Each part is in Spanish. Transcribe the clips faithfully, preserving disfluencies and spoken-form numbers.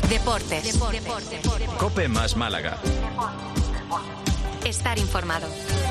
Deportes. Deportes. Deportes. COPE más Málaga. Estar informado.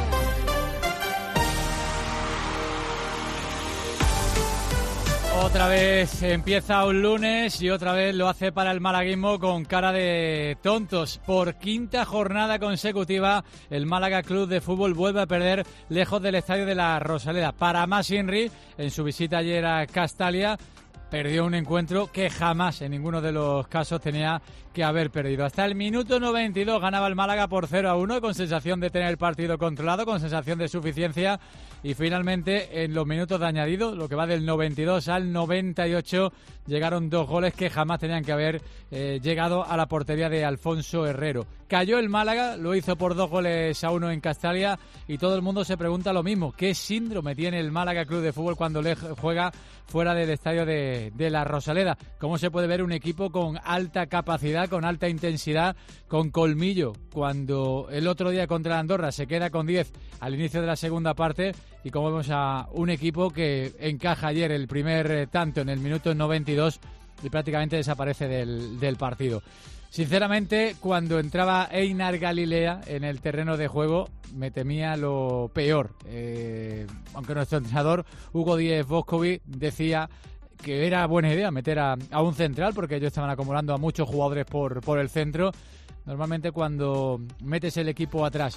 Otra vez empieza un lunes y otra vez lo hace para el malaguismo con cara de tontos. Por quinta jornada consecutiva, el Málaga Club de Fútbol vuelve a perder lejos del estadio de la Rosaleda. Para más Inri, en su visita ayer a Castalia, perdió un encuentro que jamás en ninguno de los casos tenía que haber perdido. Hasta el minuto noventa y dos ganaba el Málaga por cero a uno, con sensación de tener el partido controlado, con sensación de suficiencia. Y finalmente, en los minutos de añadido, lo que va del noventa y dos al noventa y ocho, llegaron dos goles que jamás tenían que haber eh, llegado a la portería de Alfonso Herrero. Cayó el Málaga, lo hizo por dos goles a uno en Castalia, y todo el mundo se pregunta lo mismo. ¿Qué síndrome tiene el Málaga Club de Fútbol cuando le juega fuera del estadio de, de la Rosaleda? ¿Cómo se puede ver un equipo con alta capacidad, con alta intensidad, con colmillo, cuando el otro día contra Andorra se queda con diez al inicio de la segunda parte? Y como vemos a un equipo que encaja ayer el primer eh, tanto en el minuto noventa y dos y prácticamente desaparece del, del partido. Sinceramente, cuando entraba Einar Galilea en el terreno de juego, me temía lo peor. Eh, aunque nuestro entrenador, Hugo Díez Boscovi, decía que era buena idea meter a, a un central, porque ellos estaban acumulando a muchos jugadores por, por el centro. Normalmente cuando metes el equipo atrás,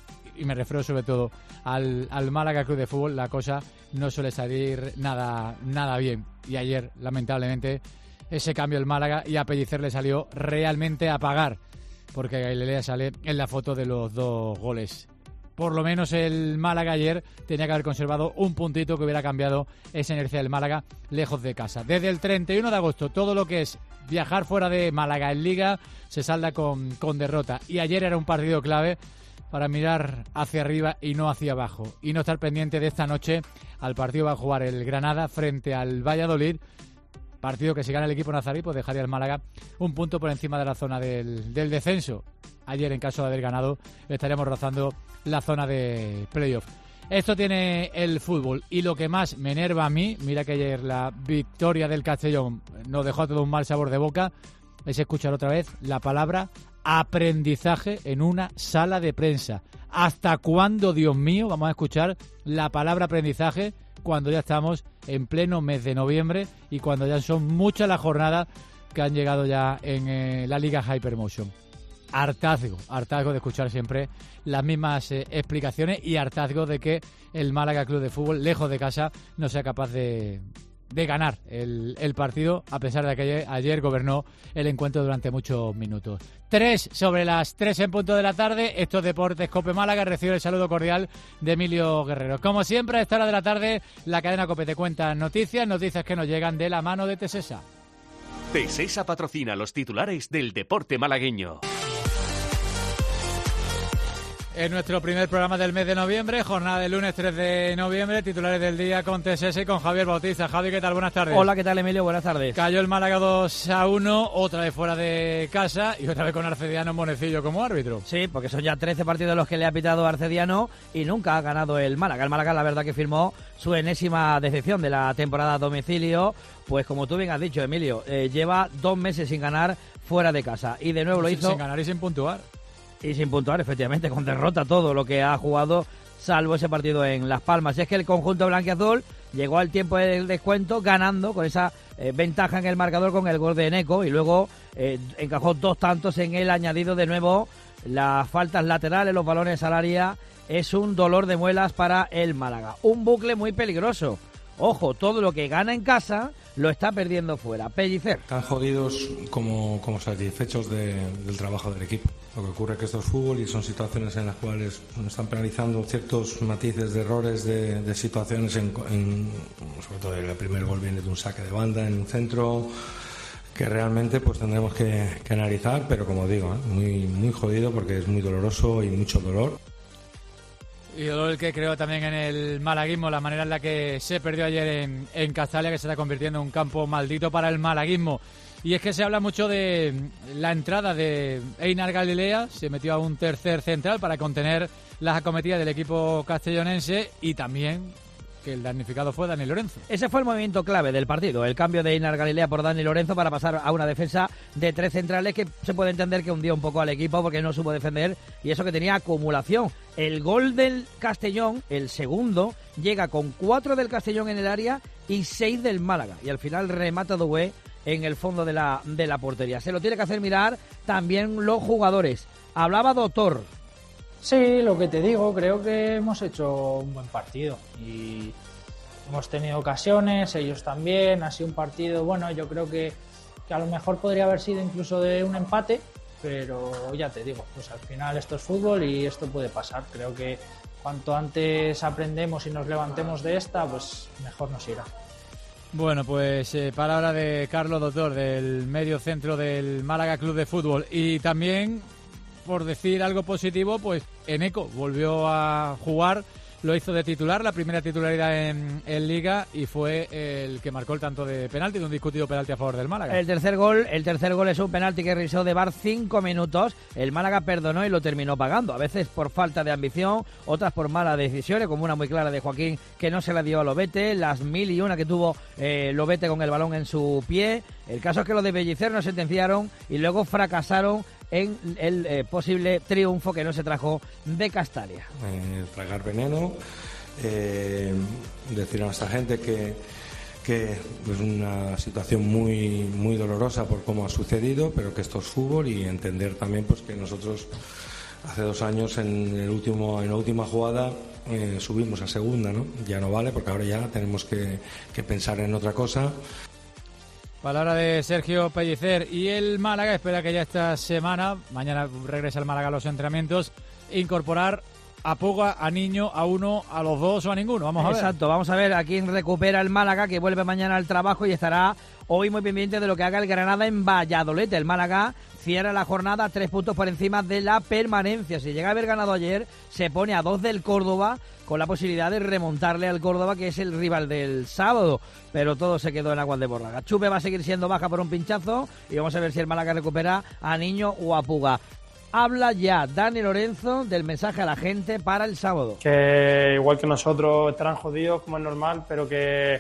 y me refiero sobre todo al, al Málaga Club de Fútbol, la cosa no suele salir nada, nada bien. Y ayer, lamentablemente, ese cambio el Málaga y a Pellicer le salió realmente a pagar, porque Galilea sale en la foto de los dos goles. Por lo menos el Málaga ayer tenía que haber conservado un puntito que hubiera cambiado esa inercia del Málaga lejos de casa. Desde el treinta y uno de agosto, todo lo que es viajar fuera de Málaga en Liga se salda con, con derrota. Y ayer era un partido clave para mirar hacia arriba y no hacia abajo. Y no estar pendiente de esta noche al partido va a jugar el Granada frente al Valladolid. Partido que si gana el equipo nazarí, pues dejaría al Málaga un punto por encima de la zona del, del descenso. Ayer, en caso de haber ganado, estaríamos rozando la zona de playoff. Esto tiene el fútbol. Y lo que más me enerva a mí, mira que ayer la victoria del Castellón nos dejó todo un mal sabor de boca, es escuchar otra vez la palabra aprendizaje en una sala de prensa. ¿Hasta cuándo, Dios mío, vamos a escuchar la palabra aprendizaje cuando ya estamos en pleno mes de noviembre y cuando ya son muchas las jornadas que han llegado ya en eh, la Liga Hypermotion? Hartazgo, hartazgo de escuchar siempre las mismas eh, explicaciones y hartazgo de que el Málaga Club de Fútbol, lejos de casa, no sea capaz de, de ganar el, el partido, a pesar de que ayer, ayer gobernó el encuentro durante muchos minutos. Tres sobre las tres en punto de la tarde. Esto es Deportes COPE Málaga. Recibe el saludo cordial de Emilio Guerrero. Como siempre, a esta hora de la tarde, la cadena COPE te cuenta noticias, noticias que nos llegan de la mano de Tesesa. Tesesa patrocina los titulares del deporte malagueño. En nuestro primer programa del mes de noviembre, jornada del lunes tres de noviembre, titulares del día con T S S y con Javier Bautista. Javi, ¿qué tal? Buenas tardes. Hola, ¿qué tal, Emilio? Buenas tardes. Cayó el Málaga dos a uno, otra vez fuera de casa y otra vez con Arcediano Monecillo como árbitro. Sí, porque son ya trece partidos los que le ha pitado Arcediano y nunca ha ganado el Málaga. El Málaga, la verdad, que firmó su enésima decepción de la temporada a domicilio. Pues como tú bien has dicho, Emilio, eh, lleva dos meses sin ganar fuera de casa y de nuevo lo sin, hizo... Sin ganar y sin puntuar. Y sin puntuar, efectivamente, con derrota todo lo que ha jugado, salvo ese partido en Las Palmas. Y es que el conjunto blanquiazul llegó al tiempo del descuento ganando con esa eh, ventaja en el marcador con el gol de Eneco y luego eh, encajó dos tantos en el añadido. De nuevo, las faltas laterales, los balones al área, es un dolor de muelas para el Málaga. Un bucle muy peligroso. Ojo, todo lo que gana en casa lo está perdiendo fuera. Pellicer. Tan jodidos como, como satisfechos de, del trabajo del equipo. Lo que ocurre es que esto es fútbol y son situaciones en las cuales nos están penalizando ciertos matices de errores de, de situaciones, en, en, sobre todo el primer gol viene de un saque de banda en un centro que realmente pues tendremos que, que analizar, pero como digo, ¿eh? muy, muy jodido porque es muy doloroso y mucho dolor. Y dolor el que creo también en el malaguismo, la manera en la que se perdió ayer en, en Castalia, que se está convirtiendo en un campo maldito para el malaguismo. Y es que se habla mucho de la entrada de Einar Galilea, se metió a un tercer central para contener las acometidas del equipo castellonense y también que el damnificado fue Dani Lorenzo. Ese fue el movimiento clave del partido, el cambio de Einar Galilea por Dani Lorenzo para pasar a una defensa de tres centrales que se puede entender que hundió un poco al equipo porque no supo defender y eso que tenía acumulación. El gol del Castellón, el segundo, llega con cuatro del Castellón en el área y seis del Málaga y al final remata Doué en el fondo de la, de la portería. Se lo tiene que hacer mirar también los jugadores. Hablaba Doctor. Sí, lo que te digo, creo que hemos hecho un buen partido y hemos tenido ocasiones, ellos también, ha sido un partido, bueno, yo creo que, que a lo mejor podría haber sido incluso de un empate, pero ya te digo, pues al final esto es fútbol y esto puede pasar. Creo que cuanto antes aprendemos y nos levantemos de esta, pues mejor nos irá. Bueno, pues eh, palabra de Carlos Doctor, del medio centro del Málaga Club de Fútbol. Y también, por decir algo positivo, pues Eneco volvió a jugar, lo hizo de titular, la primera titularidad en, en Liga y fue el que marcó el tanto de penalti, de un discutido penalti a favor del Málaga. El tercer gol, el tercer gol es un penalti que revisó de V A R cinco minutos. El Málaga perdonó y lo terminó pagando, a veces por falta de ambición, otras por malas decisiones, como una muy clara de Joaquín que no se la dio a Lobete, las mil y una que tuvo eh, Lobete con el balón en su pie. El caso es que los de Pellicer no sentenciaron y luego fracasaron en el eh, posible triunfo que no se trajo de Castalia. Eh, tragar veneno, eh, decir a nuestra gente que, que es una situación muy, muy dolorosa por cómo ha sucedido, pero que esto es fútbol y entender también pues que nosotros hace dos años en, el último, en la última jugada eh, subimos a segunda, ¿no? Ya no vale porque ahora ya tenemos que, que pensar en otra cosa. Palabra de Sergio Pellicer. Y el Málaga espera que ya esta semana, mañana regresa el Málaga a los entrenamientos, incorporar a Puga, a Niño, a uno, a los dos o a ninguno. Vamos a ver. Exacto, vamos a ver a quién recupera el Málaga, que vuelve mañana al trabajo y estará hoy muy pendiente de lo que haga el Granada en Valladolid. El Málaga cierra la jornada tres puntos por encima de la permanencia. Si llega a haber ganado ayer, se pone a dos del Córdoba, con la posibilidad de remontarle al Córdoba, que es el rival del sábado. Pero todo se quedó en aguas de borraga. Chupe va a seguir siendo baja por un pinchazo y vamos a ver si el Málaga recupera a Niño o a Puga. Habla ya Dani Lorenzo del mensaje a la gente para el sábado. Que igual que nosotros estarán jodidos, como es normal, pero que,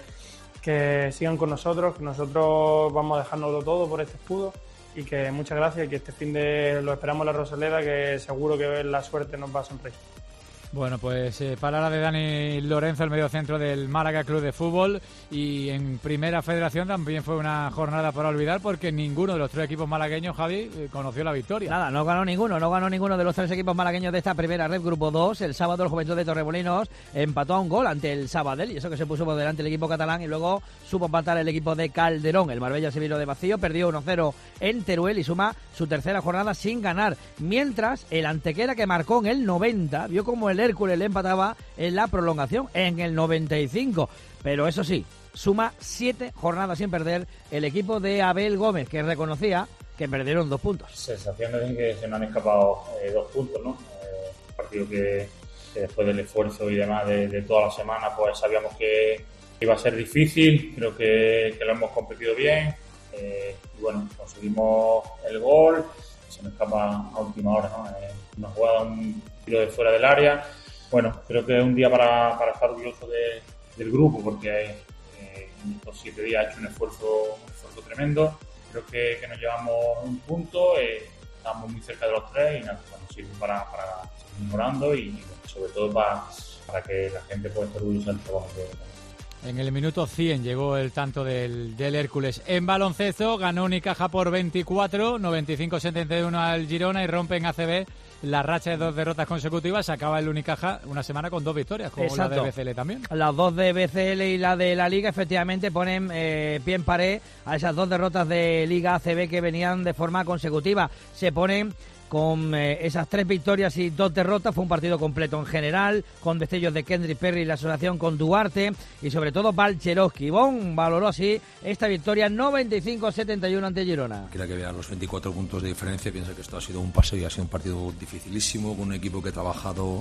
que sigan con nosotros, que nosotros vamos a dejárnoslo todo por este escudo y que muchas gracias y que este fin de lo esperamos en la Rosaleda, que seguro que la suerte nos va a sonreír. Bueno, pues eh, palabra de Dani Lorenzo, el mediocentro del Málaga Club de Fútbol. Y en Primera Federación también fue una jornada para olvidar porque ninguno de los tres equipos malagueños, Javi, eh, conoció la victoria. Nada, no ganó ninguno, no ganó ninguno de los tres equipos malagueños de esta primera red Grupo dos. El sábado el Juventud de Torremolinos empató a un gol ante el Sabadell y eso que se puso por delante el equipo catalán y luego supo empatar el equipo de Calderón. El Marbella se vino de vacío, perdió uno cero en Teruel y suma su tercera jornada sin ganar. Mientras el Antequera, que marcó en el noventa, vio como el Hércules le empataba en la prolongación en el noventa y cinco. Pero eso sí, suma siete jornadas sin perder el equipo de Abel Gómez, que reconocía que perdieron dos puntos. Sensaciones en que se nos han escapado eh, dos puntos, ¿no? Eh, un partido que, que después del esfuerzo y demás de, de toda la semana, pues sabíamos que iba a ser difícil. Creo que, que lo hemos competido bien. Eh, y bueno, conseguimos el gol. Se nos escapa a última hora, ¿no? Eh, una jugada, un tiro de fuera del área. Bueno, creo que es un día para, para estar orgulloso de, del grupo porque eh, en estos siete días ha hecho un esfuerzo, un esfuerzo tremendo. Creo que, que nos llevamos un punto, eh, estamos muy cerca de los tres y nada, nos sirve para, para seguir mejorando y, y sobre todo para, para que la gente pueda estar orgullosa del trabajo que En el minuto cien llegó el tanto del, del Hércules. En baloncesto ganó Unicaja por veinticuatro, noventa y cinco setenta y uno al Girona y rompe en A C B la racha de dos derrotas consecutivas. Se acaba el Unicaja una semana con dos victorias, como Exacto. la de B C L también. Las dos de B C L y la de la Liga efectivamente ponen eh, pie en pared a esas dos derrotas de Liga A C B que venían de forma consecutiva. Se ponen con eh, esas tres victorias y dos derrotas. Fue un partido completo en general, con destellos de Kendrick Perry y la asociación con Duarte y sobre todo Balcherovski. Bon valoró así esta victoria noventa y cinco setenta y uno ante Girona. Quiera que vea los veinticuatro puntos de diferencia, piensa que esto ha sido un paseo y ha sido un partido dificilísimo, con un equipo que ha trabajado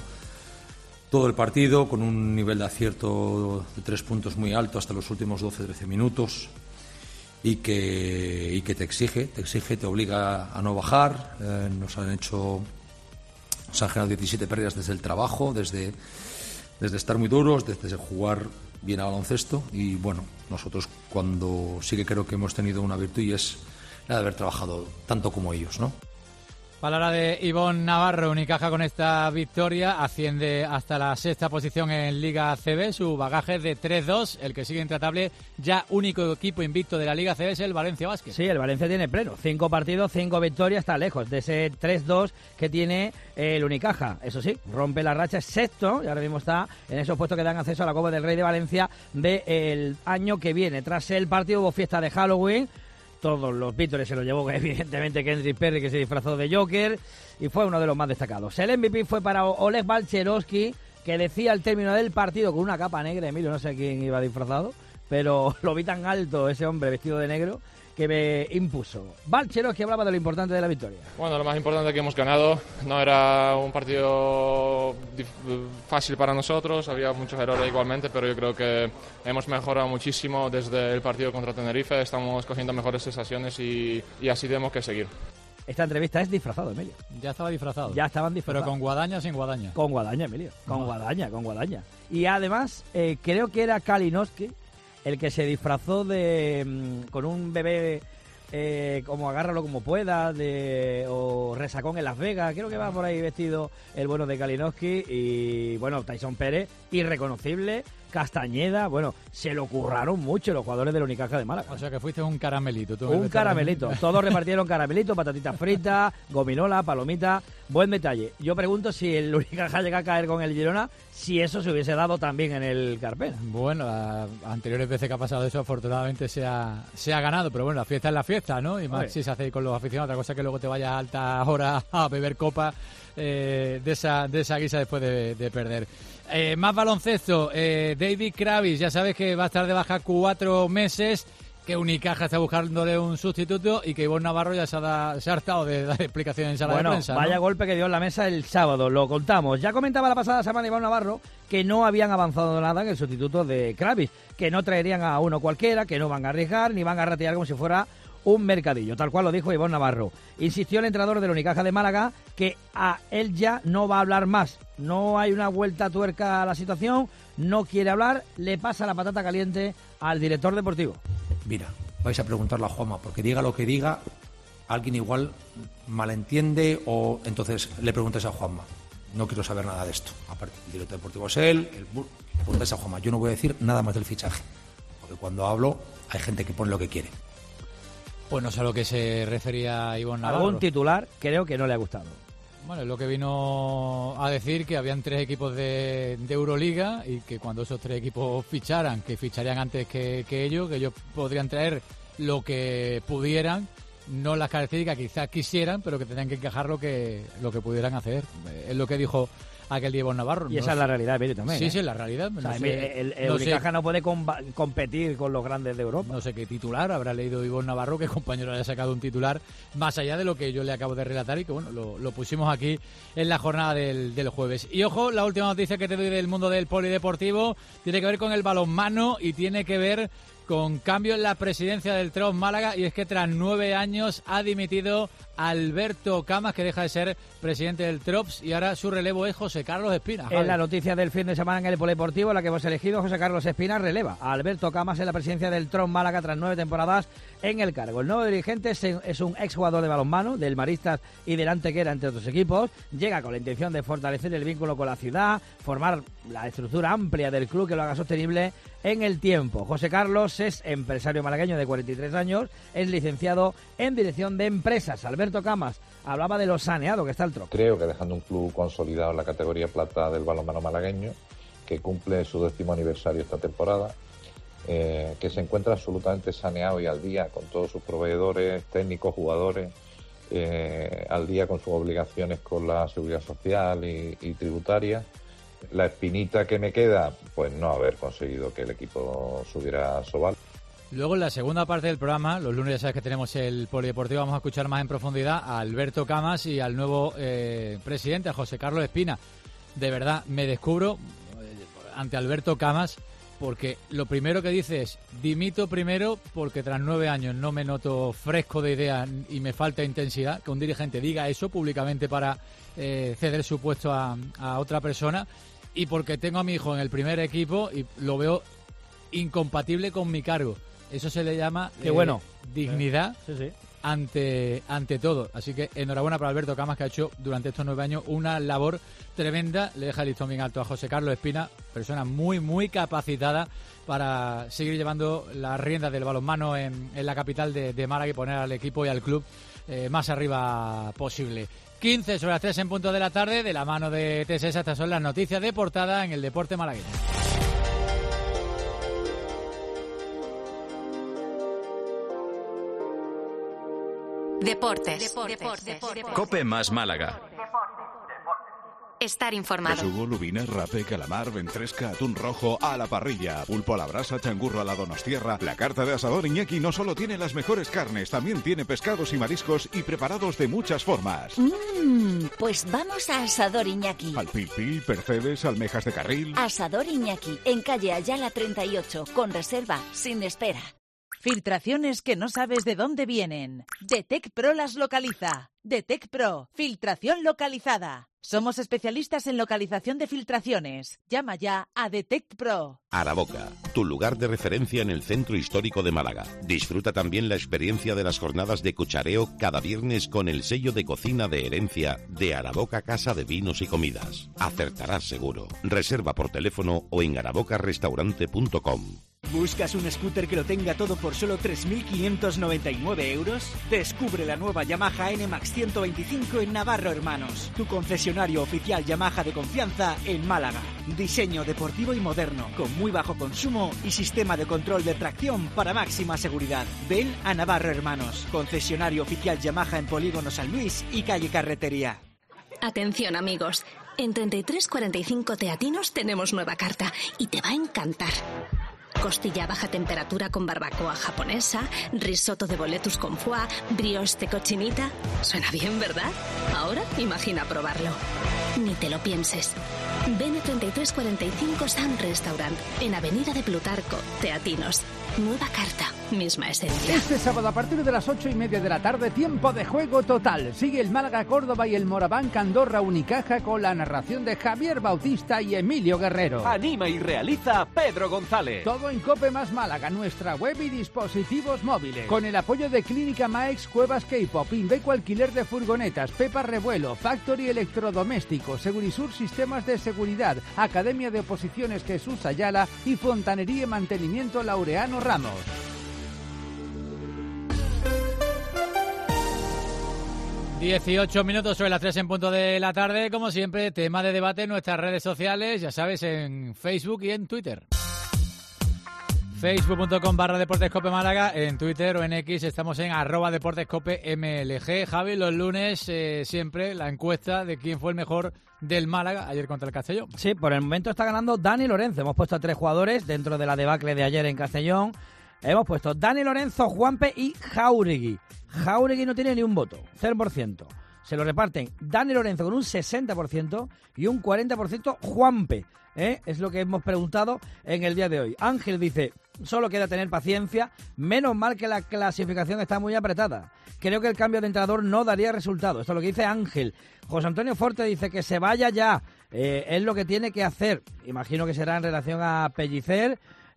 todo el partido, con un nivel de acierto de tres puntos muy alto hasta los últimos doce trece minutos. Y que, y que te exige, te exige, te obliga a no bajar. Eh, nos han hecho, nos han generado diecisiete pérdidas desde el trabajo, desde, desde estar muy duros, desde jugar viene a baloncesto y bueno, nosotros cuando sí que creo que hemos tenido una virtud y es la de haber trabajado tanto como ellos, ¿no? Palabra de Ivonne Navarro. Unicaja con esta victoria asciende hasta la sexta posición en Liga C B. Su bagaje es de tres dos. El que sigue intratable, ya único equipo invicto de la Liga C B, es el Valencia Basket. Sí, el Valencia tiene pleno. Cinco partidos, cinco victorias, está lejos de ese tres dos que tiene el Unicaja. Eso sí, rompe la racha, es sexto y ahora mismo está en esos puestos que dan acceso a la Copa del Rey de Valencia del año que viene. Tras el partido hubo fiesta de Halloween. Todos los vítores se los llevó evidentemente Kendrick Perry, que se disfrazó de Joker y fue uno de los más destacados. El M V P fue para Oleg Balcherovsky, que decía al término del partido con una capa negra. Emilio, no sé quién iba disfrazado, pero lo vi tan alto ese hombre vestido de negro que me impuso. Balcherovsky hablaba de lo importante de la victoria. Bueno, lo más importante es que hemos ganado. No era un partido fácil para nosotros, había muchos errores igualmente, pero yo creo que hemos mejorado muchísimo desde el partido contra Tenerife. Estamos cogiendo mejores sensaciones y, y así tenemos que seguir. Esta entrevista es disfrazado, Emilio. Ya estaba disfrazado. Ya estaban disfrazados. Pero con guadaña o sin guadaña. Con guadaña, Emilio. Con No. guadaña, con guadaña. Y además, eh, creo que era Kalinowski el que se disfrazó de mmm, con un bebé eh, como agárralo como pueda, de o resacón en Las Vegas. Creo que va por ahí vestido el bueno de Kalinowski. Y bueno, Tyson Pérez, irreconocible. Castañeda, bueno, se lo curraron mucho los jugadores del Unicaja de Málaga. O sea que fuiste un caramelito. Tú Un caramelito. Todos repartieron caramelito, patatitas fritas, gominola, palomita. Buen detalle. Yo pregunto si el Unicaja llega a caer con el Girona, si eso se hubiese dado también en el Carpena. Bueno, las anteriores veces que ha pasado eso, afortunadamente se ha, se ha ganado. Pero bueno, la fiesta es la fiesta, ¿no? Y más Oye. si se hace con los aficionados. Otra cosa que luego te vayas a alta hora a beber copa eh, de esa de esa guisa después de, de perder. Eh, más baloncesto, eh, David Kravis, ya sabes que va a estar de baja cuatro meses, que Unicaja está buscándole un sustituto y que Ivonne Navarro ya se ha, da, se ha hartado de dar explicaciones en sala Bueno, de prensa. vaya ¿no? golpe que dio en la mesa el sábado, lo contamos. Ya comentaba la pasada semana Ivonne Navarro que no habían avanzado nada en el sustituto de Kravis, que no traerían a uno cualquiera, que no van a arriesgar ni van a ratear como si fuera un mercadillo, tal cual lo dijo Ivonne Navarro. Insistió el entrenador del Unicaja de Málaga que a él ya no va a hablar más. No hay una vuelta a tuerca a la situación, no quiere hablar, le pasa la patata caliente al director deportivo. Mira, vais a preguntarle a Juanma, porque diga lo que diga, alguien igual malentiende o entonces le preguntes a Juanma. No quiero saber nada de esto. Aparte, el director deportivo es él, el, le preguntáis a Juanma. Yo no voy a decir nada más del fichaje, porque cuando hablo hay gente que pone lo que quiere. Pues no sé a lo que se refería Ivonne Navarro. Algún titular creo que no le ha gustado. Bueno, es lo que vino a decir, que habían tres equipos de, de Euroliga y que cuando esos tres equipos ficharan, que ficharían antes que, que ellos, que ellos podrían traer lo que pudieran, no las características que quizás quisieran, pero que tenían que encajar lo que lo que pudieran hacer. Es lo que dijo aquel día Ivonne Navarro. Y no esa es sé. la realidad, Emilio, también. Sí, ¿eh? sí, es la realidad. O sea, no sé, el el no Unicaja sé, no puede comba- competir con los grandes de Europa. no sé qué titular habrá leído Ivonne Navarro, que compañero haya sacado un titular más allá de lo que yo le acabo de relatar y que bueno, lo, lo pusimos aquí en la jornada del, del jueves. Y ojo, la última noticia que te doy del mundo del polideportivo tiene que ver con el balonmano y tiene que ver con cambio en la presidencia del Trops Málaga, y es que tras nueve años ha dimitido Alberto Camas, que deja de ser presidente del Trops, y ahora su relevo es José Carlos Espina. En la noticia del fin de semana en el Polideportivo, la que hemos elegido, José Carlos Espina releva a Alberto Camas en la presidencia del Trops Málaga tras nueve temporadas en el cargo. El nuevo dirigente es un exjugador de balonmano, del Maristas y del Antequera, entre otros equipos. Llega con la intención de fortalecer el vínculo con la ciudad, formar la estructura amplia del club que lo haga sostenible en el tiempo. José Carlos es empresario malagueño de cuarenta y tres años, es licenciado en Dirección de Empresas. Alberto Camas hablaba de lo saneado que está el Trops. Creo que dejando un club consolidado en la categoría plata del balonmano malagueño, que cumple su décimo aniversario esta temporada, eh, que se encuentra absolutamente saneado y al día con todos sus proveedores, técnicos, jugadores, eh, al día con sus obligaciones con la seguridad social y, y tributaria. La espinita que me queda, pues no haber conseguido que el equipo subiera a Sobal. Luego en la segunda parte del programa, los lunes ya sabes que tenemos el polideportivo, vamos a escuchar más en profundidad a Alberto Camas y al nuevo eh, presidente, a José Carlos Espina. De verdad, me descubro eh, ante Alberto Camas, porque lo primero que dice es: dimito primero porque tras nueve años no me noto fresco de idea y me falta intensidad. Que un dirigente diga eso públicamente para eh, ceder su puesto a, a otra persona, y porque tengo a mi hijo en el primer equipo y lo veo incompatible con mi cargo. Eso se le llama Qué bueno. dignidad sí, sí. ante ante todo. Así que enhorabuena para Alberto Camas, que ha hecho durante estos nueve años una labor tremenda. Le deja el listón bien alto a José Carlos Espina, persona muy, muy capacitada para seguir llevando las riendas del balonmano en, en la capital de, de Málaga y poner al equipo y al club eh, más arriba posible. quince sobre las tres en punto de la tarde, de la mano de T S S. Estas son las noticias de portada en el deporte malagueño. Deportes. Deportes. Deportes. COPE más Málaga. Estar informado. Besugo, lubina, rape, calamar, ventresca, atún rojo, a la parrilla, pulpo a la brasa, changurro a la donostierra. La carta de Asador Iñaki no solo tiene las mejores carnes, también tiene pescados y mariscos y preparados de muchas formas. Mmm, pues vamos a Asador Iñaki. Al pil pil, percebes, almejas de carril. Asador Iñaki, en calle Ayala treinta y ocho, con reserva, sin espera. Filtraciones que no sabes de dónde vienen. Detect Pro las localiza. Detect Pro, filtración localizada. Somos especialistas en localización de filtraciones. Llama ya a Detect Pro. Araboca, tu lugar de referencia en el centro histórico de Málaga. Disfruta también la experiencia de las jornadas de cuchareo cada viernes con el sello de cocina de herencia de Araboca Casa de Vinos y Comidas. Acertarás seguro. Reserva por teléfono o en araboca restaurante punto com. ¿Buscas un scooter que lo tenga todo por solo tres mil quinientos noventa y nueve euros? Descubre la nueva Yamaha N Max ciento veinticinco en Navarro Hermanos, tu concesionario oficial Yamaha de confianza en Málaga. Diseño deportivo y moderno, con muy bajo consumo y sistema de control de tracción para máxima seguridad. Ven a Navarro Hermanos, concesionario oficial Yamaha en Polígono San Luis y calle Carretería. Atención amigos, en treinta y tres cuarenta y cinco Teatinos tenemos nueva carta y te va a encantar. Costilla a baja temperatura con barbacoa japonesa, risotto de boletus con foie, brioche de cochinita. Suena bien, ¿verdad? Ahora imagina probarlo. Ni te lo pienses. Ven a treinta y tres cuarenta y cinco Sun Restaurant, en Avenida de Plutarco, Teatinos. Nueva carta, misma esencia. Este sábado a partir de las ocho y media de la tarde, tiempo de juego total. Sigue el Málaga Córdoba y el Moraván Andorra Unicaja con la narración de Javier Bautista y Emilio Guerrero. Anima y realiza Pedro González. Todo en COPE más Málaga, nuestra web y dispositivos móviles. Con el apoyo de Clínica Maex, Cuevas K-Pop, Inveco Alquiler de Furgonetas, Pepa Revuelo, Factory Electrodomésticos, Segurisur Sistemas de Seguridad, Academia de Oposiciones Jesús Ayala y Fontanería y Mantenimiento Laureano Ramos. dieciocho minutos sobre las tres en punto de la tarde. Como siempre, tema de debate en nuestras redes sociales, ya sabes, en Facebook y en Twitter. facebook punto com barra Deportescope Málaga, en Twitter o en X estamos en arroba Deportescope M L G. Javi, los lunes eh, siempre la encuesta de quién fue el mejor del Málaga ayer contra el Castellón. Sí, por el momento está ganando Dani Lorenzo. Hemos puesto a tres jugadores dentro de la debacle de ayer en Castellón. Hemos puesto Dani Lorenzo, Juanpe y Jáuregui. Jáuregui no tiene ni un voto, cero por ciento. Se lo reparten Dani Lorenzo con un sesenta por ciento y un cuarenta por ciento Juanpe. ¿Eh? Es lo que hemos preguntado en el día de hoy. Ángel dice, solo queda tener paciencia, menos mal que la clasificación está muy apretada. Creo que el cambio de entrenador no daría resultado. Esto es lo que dice Ángel. José Antonio Forte dice que se vaya ya, eh, es lo que tiene que hacer. Imagino que será en relación a Pellicer.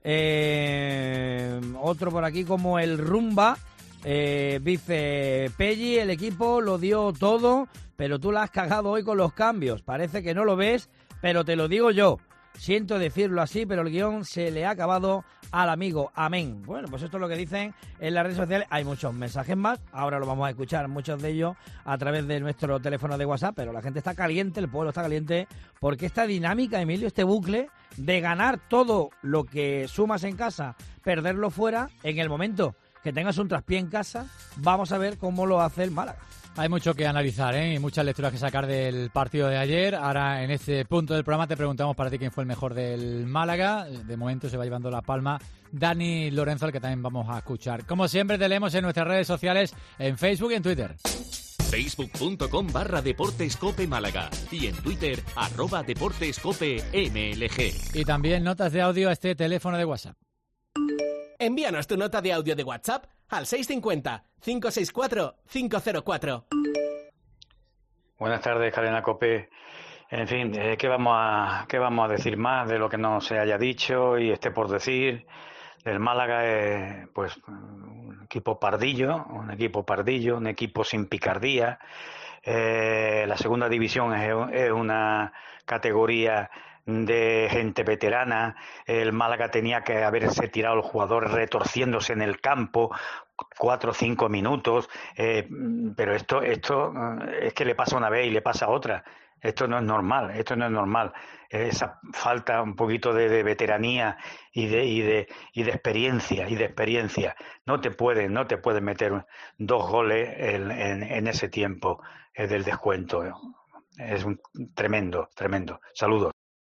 Eh, otro por aquí como el Rumba. Eh, dice Pelli, el equipo lo dio todo, pero tú la has cagado hoy con los cambios. Parece que no lo ves, pero te lo digo yo. Siento decirlo así, pero el guión se le ha acabado al amigo. Amén. Bueno, pues esto es lo que dicen en las redes sociales. Hay muchos mensajes más. Ahora lo vamos a escuchar, muchos de ellos a través de nuestro teléfono de WhatsApp. Pero la gente está caliente, el pueblo está caliente, porque esta dinámica, Emilio, este bucle de ganar todo lo que sumas en casa, perderlo fuera, en el momento que tengas un traspié en casa, vamos a ver cómo lo hace el Málaga. Hay mucho que analizar, ¿eh? Y muchas lecturas que sacar del partido de ayer. Ahora, en este punto del programa, te preguntamos para ti quién fue el mejor del Málaga. De momento se va llevando la palma Dani Lorenzo, al que también vamos a escuchar. Como siempre, te leemos en nuestras redes sociales, en Facebook y en Twitter. facebook punto com barra Deportescope Málaga y en Twitter, arroba Deportescope M L G. Y también notas de audio a este teléfono de WhatsApp. Envíanos tu nota de audio de WhatsApp al seis cinco cero, cinco seis cuatro, cinco cero cuatro. Buenas tardes, Cadena COPE. En fin, eh, ¿qué vamos a qué vamos a decir más de lo que no se haya dicho y esté por decir? El Málaga es pues un equipo pardillo, un equipo pardillo, un equipo sin picardía. Eh, la segunda división es, es una categoría de gente veterana. El Málaga tenía que haberse tirado los jugadores retorciéndose en el campo cuatro o cinco minutos, eh, pero esto esto es que le pasa una vez y le pasa otra. Esto no es normal, esto no es normal. Esa falta un poquito de, de veteranía y de y de y de experiencia y de experiencia. No te pueden no te pueden meter dos goles en, en, en ese tiempo eh, del descuento. Es un tremendo, tremendo. Saludos.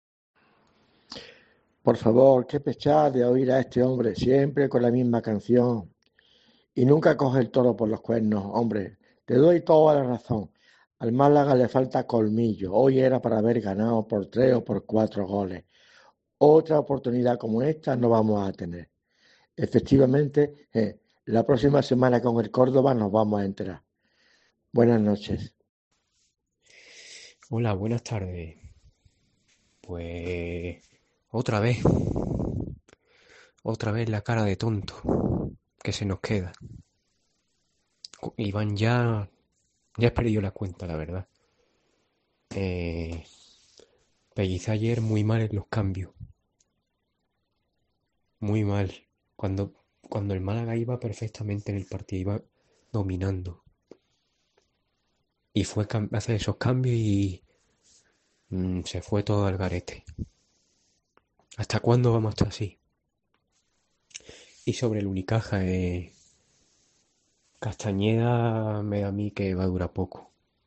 Por favor, qué pechar de oír a este hombre siempre con la misma canción y nunca coge el toro por los cuernos. Hombre, te doy toda la razón. Al Málaga le falta colmillo. Hoy era para haber ganado por tres o por cuatro goles. Otra oportunidad como esta no vamos a tener. Efectivamente, eh, la próxima semana con el Córdoba nos vamos a enterar. Buenas noches. Hola, buenas tardes. Pues otra vez, otra vez la cara de tonto que se nos queda. Iván ya, ya he perdido la cuenta, la verdad. Eh, Pellicer ayer muy mal en los cambios. Muy mal. Cuando, cuando el Málaga iba perfectamente en el partido, iba dominando. Y fue a hacer esos cambios y mmm, se fue todo al garete. ¿Hasta cuándo vamos a estar así? Y sobre el Unicaja, eh, Castañeda me da a mí que va a durar poco.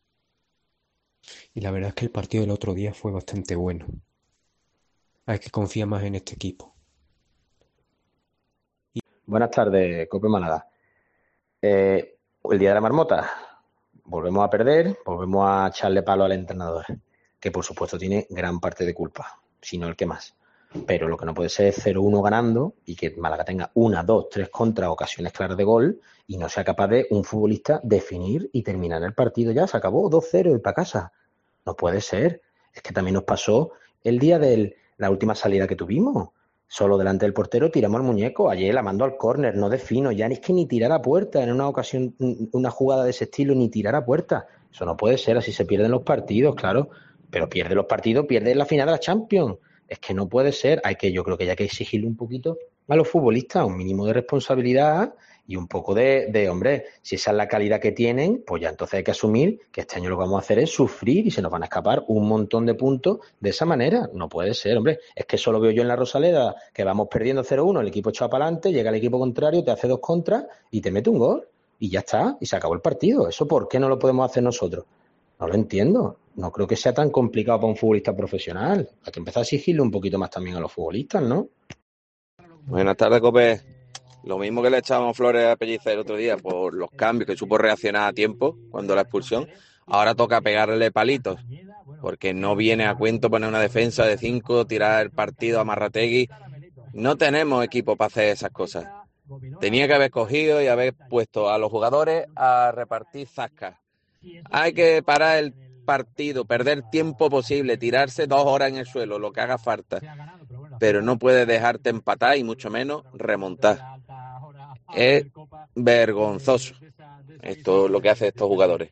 Y la verdad es que el partido del otro día fue bastante bueno. Hay que confiar más en este equipo. Y... Buenas tardes, Cope Málaga. Eh, el día de la marmota. Volvemos a perder, volvemos a echarle palo al entrenador, que por supuesto tiene gran parte de culpa, si no el que más. Pero lo que no puede ser es cero uno ganando y que Málaga tenga una, dos, tres contra ocasiones claras de gol y no sea capaz de un futbolista definir y terminar el partido ya. Se acabó, dos cero y para casa. No puede ser. Es que también nos pasó el día de la última salida que tuvimos. Solo delante del portero tiramos al muñeco. Ayer la mandó al córner, no de fino. Ya es que ni tirar a puerta en una ocasión, una jugada de ese estilo, ni tirar a puerta. Eso no puede ser, así se pierden los partidos, claro. Pero pierde los partidos, pierde la final de la Champions. Es que no puede ser. Hay que, yo creo que ya hay que exigirle un poquito a los futbolistas, un mínimo de responsabilidad y un poco de, de, hombre, si esa es la calidad que tienen, pues ya entonces hay que asumir que este año lo que vamos a hacer es sufrir y se nos van a escapar un montón de puntos de esa manera. No puede ser, hombre. Es que eso lo veo yo en la Rosaleda, que vamos perdiendo cero uno, el equipo echado para adelante, llega el equipo contrario, te hace dos contras y te mete un gol. Y ya está, y se acabó el partido. ¿Eso por qué no lo podemos hacer nosotros? No lo entiendo. No creo que sea tan complicado para un futbolista profesional. Hay que empezar a exigirle un poquito más también a los futbolistas, ¿no? Buenas tardes, Cope. Lo mismo que le echábamos flores a Pellicer el otro día por los cambios, que supo reaccionar a tiempo cuando la expulsión. Ahora toca pegarle palitos, porque no viene a cuento poner una defensa de cinco, tirar el partido a Marrategui. No tenemos equipo para hacer esas cosas. Tenía que haber cogido y haber puesto a los jugadores a repartir zascas. Hay que parar el partido, perder tiempo posible, tirarse dos horas en el suelo, lo que haga falta. Pero no puedes dejarte empatar y mucho menos remontar. Es vergonzoso esto lo que hacen estos jugadores.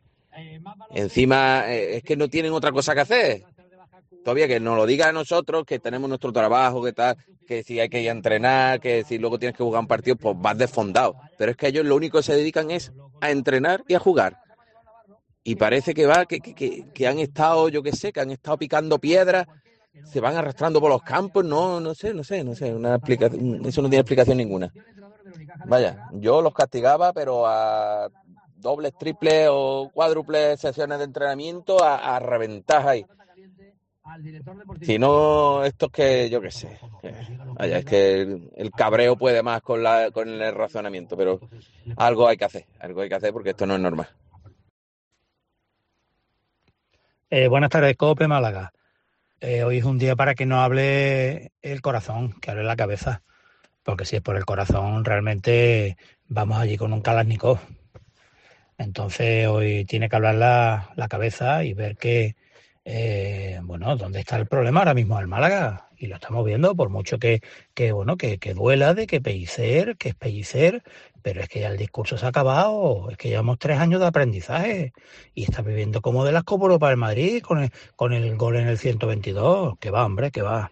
Encima eh, es que no tienen otra cosa que hacer. Todavía que nos lo diga a nosotros, que tenemos nuestro trabajo, que tal, que si hay que ir a entrenar, que si luego tienes que jugar un partido, pues vas desfondado. Pero es que ellos lo único que se dedican es a entrenar y a jugar. Y parece que va, que, que, que han estado, yo qué sé, que han estado picando piedras, se van arrastrando por los campos, no, no sé, no sé, no sé, una explicación, eso no tiene explicación ninguna. Vaya, yo los castigaba, pero a dobles, triples o cuádruples sesiones de entrenamiento a, a reventar ahí. Si no, esto es que, yo qué sé, que, vaya, es que el, el cabreo puede más con, la, con el razonamiento, pero algo hay que hacer, algo hay que hacer porque esto no es normal. Eh, buenas tardes, Cope Málaga. Eh, hoy es un día para que no hable el corazón, que hable la cabeza. Porque si es por el corazón, realmente vamos allí con un Kalashnikov. Entonces hoy tiene que hablar la, la cabeza y ver que Eh, bueno, ¿dónde está el problema ahora mismo del Málaga? Y lo estamos viendo, por mucho que, que bueno, que, que duela de que Pellicer, que es Pellicer, pero es que ya el discurso se ha acabado, es que llevamos tres años de aprendizaje y está viviendo como de las Copa para el Madrid con el, con el gol en el ciento veintidós, que va, hombre, que va.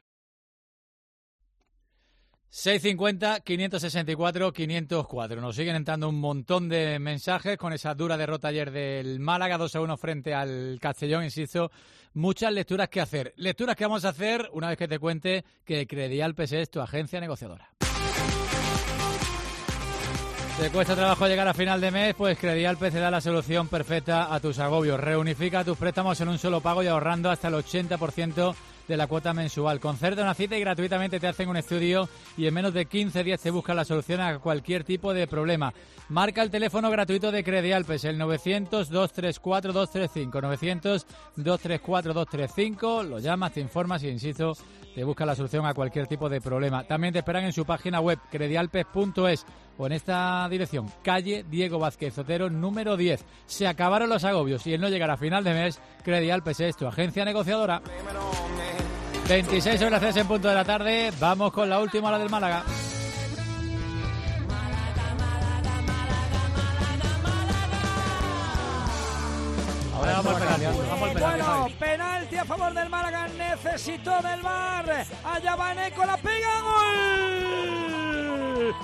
seiscientos cincuenta, quinientos sesenta y cuatro, quinientos cuatro. Nos siguen entrando un montón de mensajes con esa dura derrota ayer del Málaga, dos a uno frente al Castellón, insisto. Muchas lecturas que hacer. Lecturas que vamos a hacer una vez que te cuente que Credialpes es tu agencia negociadora. ¿Te cuesta trabajo llegar a final de mes? Pues Credialpes te da la solución perfecta a tus agobios. Reunifica tus préstamos en un solo pago y ahorrando hasta el ochenta por ciento de la cuota mensual. Concerta una cita y gratuitamente te hacen un estudio y en menos de quince días te buscan la solución a cualquier tipo de problema. Marca el teléfono gratuito de Credialpes, el novecientos, dos tres cuatro, dos tres cinco, novecientos, dos tres cuatro, dos tres cinco. Lo llamas, te informas y, insisto, te busca la solución a cualquier tipo de problema. También te esperan en su página web, credialpes punto es, o en esta dirección, calle Diego Vázquez Otero, número diez. Se acabaron los agobios y el no llegar a final de mes, Credialpes es tu agencia negociadora. veintiséis horas tres en punto de la tarde. Vamos con la última hora del Málaga. Ahora vamos al penalti. Vamos al penalti. Bueno, penalti a favor del Málaga. Necesitó del V A R. Allá va Eneco, la pega. ¡Gol!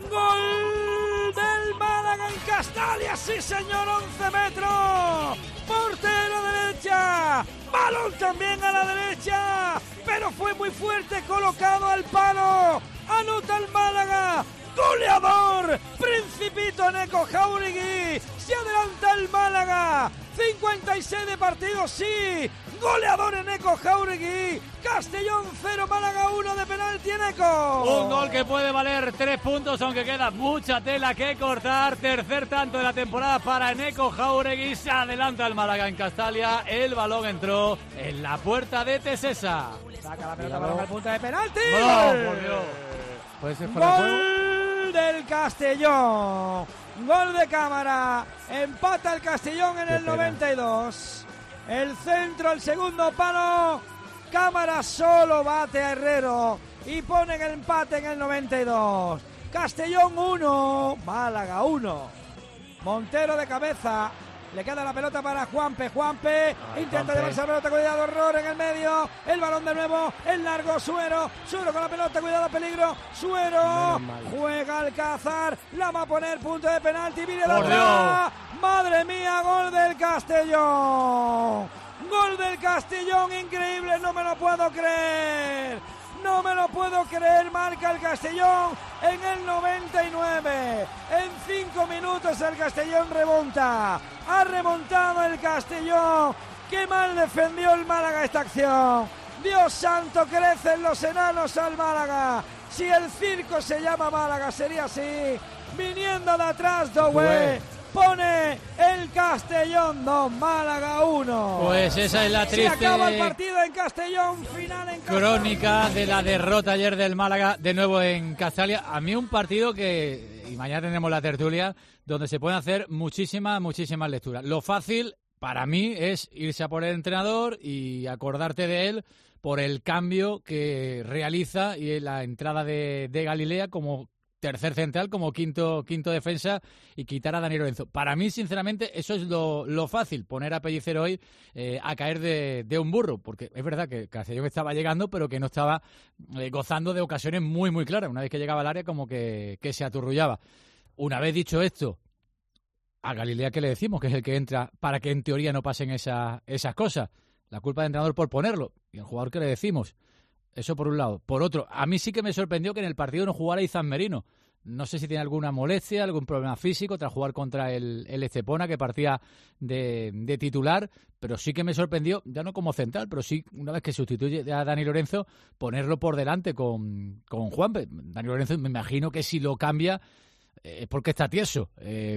¡Gol del Málaga en Castalia! ¡Sí, señor! once metros. Portero derecha. Balón también a la derecha. Pero fue muy fuerte, colocado al palo. Anota el Málaga. ¡Goleador! Principito Eneco Jáuregui. Se adelanta el Málaga. cincuenta y seis de partido, sí. Goleador Eneco Jáuregui. Castellón cero, Málaga uno de penalti Eneco. Un gol que puede valer tres puntos, aunque queda mucha tela que cortar. Tercer tanto de la temporada para Eneco Jáuregui. Se adelanta el Málaga en Castalia. El balón entró en la puerta de Tesesa. Saca la pelota para el punto de penalti. ¡Oh, por Dios! ¿Puede ser fuera de juego? Del Castellón. Gol de Cámara. Empata el Castellón en el noventa y dos. El centro, el segundo palo. Cámara solo bate a Herrero y pone el empate en el noventa y dos. Castellón uno, Málaga uno. Montero de cabeza. Le queda la pelota para Juanpe. Juanpe Ay, intenta Juanpe. llevarse la pelota. Cuidado, error en el medio. El balón de nuevo. El largo. Suero. Suero con la pelota. Cuidado, peligro. Suero. Juega Alcázar. La va a poner punto de penalti. Mire la otra. Madre mía, gol del Castellón. Gol del Castellón. Increíble. No me lo puedo creer. No me lo puedo creer, marca el Castellón en el noventa y nueve. En cinco minutos el Castellón remonta. Ha remontado el Castellón. Qué mal defendió el Málaga esta acción. Dios santo, crecen los enanos al Málaga. Si el circo se llama Málaga, sería así. Viniendo de atrás, Doué. Pone el Castellón dos, Málaga uno. Pues esa es la triste... Se acaba el partido en Castellón, final en Castellón. Crónica de la derrota ayer del Málaga, de nuevo en Castalia. A mí un partido que, y mañana tendremos la tertulia, donde se pueden hacer muchísimas, muchísimas lecturas. Lo fácil, para mí, es irse a por el entrenador y acordarte de él por el cambio que realiza y la entrada de, de Galilea como tercer central, como quinto quinto defensa y quitar a Dani Lorenzo. Para mí, sinceramente, eso es lo, lo fácil, poner a Pellicer hoy eh, a caer de, de un burro, porque es verdad que Castellón estaba llegando, pero que no estaba eh, gozando de ocasiones muy, muy claras. Una vez que llegaba al área, como que, que se aturrullaba. Una vez dicho esto, a Galilea, ¿qué le decimos? Que es el que entra para que en teoría no pasen esa, esas cosas. La culpa del entrenador por ponerlo. Y al jugador, ¿qué le decimos? Eso por un lado. Por otro, a mí sí que me sorprendió que en el partido no jugara Izan Merino. No sé si tiene alguna molestia, algún problema físico tras jugar contra el, el Estepona, que partía de, de titular, pero sí que me sorprendió, ya no como central, pero sí, una vez que sustituye a Dani Lorenzo, ponerlo por delante con, con Juanpe. Dani Lorenzo, me imagino que si lo cambia, es porque está tieso. Eh,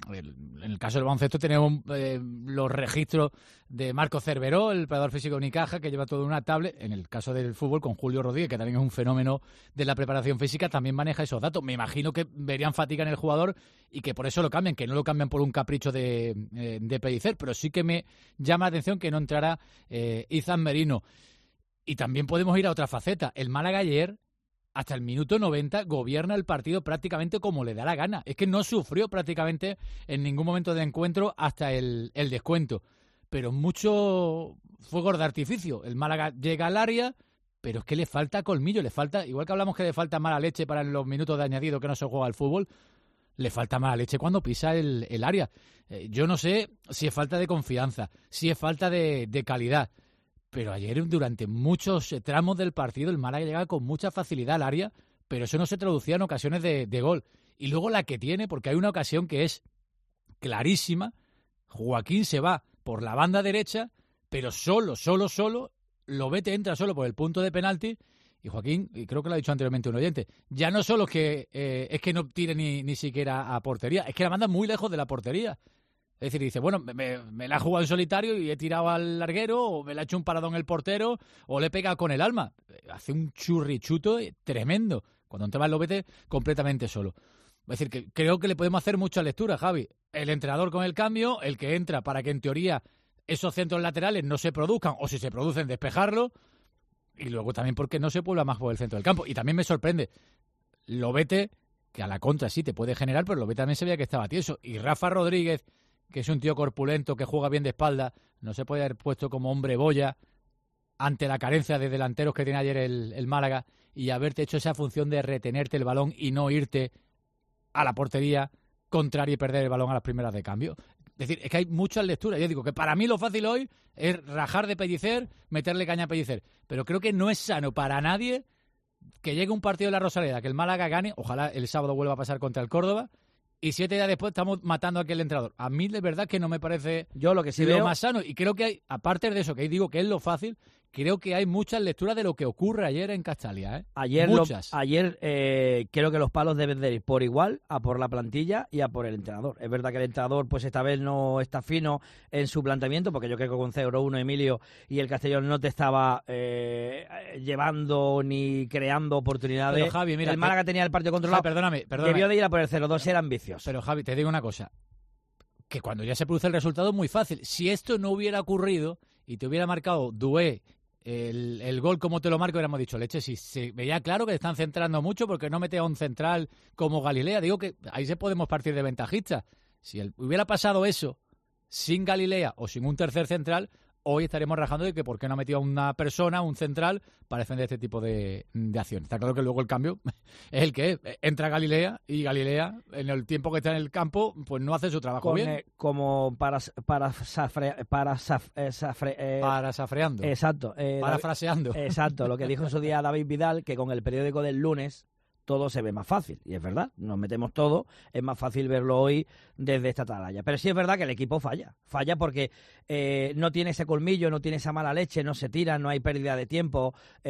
en el caso del baloncesto tenemos eh, los registros de Marco Cerveró, el preparador físico de Unicaja, que lleva todo en una tablet. En el caso del fútbol, con Julio Rodríguez, que también es un fenómeno de la preparación física, también maneja esos datos. Me imagino que verían fatiga en el jugador y que por eso lo cambian, que no lo cambian por un capricho de, eh, de Pellicer, pero sí que me llama la atención que no entrara eh, Izan Merino. Y también podemos ir a otra faceta. El Málaga ayer, hasta el minuto noventa, gobierna el partido prácticamente como le da la gana. Es que no sufrió prácticamente en ningún momento del encuentro hasta el, el descuento. Pero mucho fuegos de artificio. El Málaga llega al área, pero es que le falta colmillo, le falta, igual que hablamos que le falta mala leche para los minutos de añadido que no se juega al fútbol, le falta mala leche cuando pisa el, el área. Eh, yo no sé si es falta de confianza, si es falta de, de calidad. Pero ayer, durante muchos tramos del partido, el Málaga llegaba con mucha facilidad al área, pero eso no se traducía en ocasiones de, de gol. Y luego la que tiene, porque hay una ocasión que es clarísima, Joaquín se va por la banda derecha, pero solo, solo, solo, Lobete entra solo por el punto de penalti, y Joaquín, y creo que lo ha dicho anteriormente un oyente, ya no solo es que, eh, es que no tire ni, ni siquiera a portería, es que la manda muy lejos de la portería. Es decir, dice, bueno, me, me la he jugado en solitario y he tirado al larguero, o me la ha hecho un paradón el portero, o le he pegado con el alma. Hace un churrichuto tremendo. Cuando entraba el Lobete, completamente solo. Es decir, que creo que le podemos hacer muchas lecturas, Javi. El entrenador con el cambio, el que entra para que en teoría esos centros laterales no se produzcan, o si se producen, despejarlo. Y luego también porque no se puebla más por el centro del campo. Y también me sorprende, Lobete, que a la contra sí te puede generar, pero Lobete también se veía que estaba tieso. Y Rafa Rodríguez, que es un tío corpulento, que juega bien de espalda, no se puede haber puesto como hombre boya ante la carencia de delanteros que tiene ayer el, el Málaga y haberte hecho esa función de retenerte el balón y no irte a la portería contraria y perder el balón a las primeras de cambio. Es decir, es que hay muchas lecturas. Yo digo que para mí lo fácil hoy es rajar de Pellicer, meterle caña a Pellicer, pero creo que no es sano para nadie que llegue un partido de la Rosaleda, que el Málaga gane, ojalá el sábado vuelva a pasar contra el Córdoba, y siete días después estamos matando a aquel entrenador. A mí de verdad que no me parece yo lo que sí lo veo más sano. Y creo que hay, aparte de eso, que digo que es lo fácil, creo que hay muchas lecturas de lo que ocurre ayer en Castalia, ¿eh? Ayer, muchas. Lo, ayer eh, creo que los palos deben de ir por igual a por la plantilla y a por el entrenador. Es verdad que el entrenador pues esta vez no está fino en su planteamiento, porque yo creo que con cero uno Emilio y el Castellón no te estaba eh, llevando ni creando oportunidades. Pero, Javi, mira, el Málaga te... tenía el partido controlado. Javi, perdóname, perdóname. Debió de ir a por el cero dos, era ambicioso. Pero Javi, te digo una cosa, que cuando ya se produce el resultado es muy fácil. Si esto no hubiera ocurrido y te hubiera marcado Dué El, el gol como te lo marco, hubiéramos dicho, leche, si se veía claro que están centrando mucho porque no mete a un central como Galilea. Digo que ahí se podemos partir de ventajistas. Si el, hubiera pasado eso sin Galilea o sin un tercer central, hoy estaremos rajando de que por qué no ha metido a una persona, un central, para defender este tipo de, de acciones. Está claro que luego el cambio es el que es. Entra Galilea y Galilea, en el tiempo que está en el campo, pues no hace su trabajo Con, bien. Eh, como para para safre, para saf, eh, safre, eh, Parasafreando. Exacto. Eh, Parafraseando. Exacto, lo que dijo en su día David Vidal, que con el periódico del lunes todo se ve más fácil. Y es verdad, nos metemos todo, es más fácil verlo hoy desde esta atalaya. Pero sí es verdad que el equipo falla. Falla porque eh, no tiene ese colmillo, no tiene esa mala leche, no se tira, no hay pérdida de tiempo,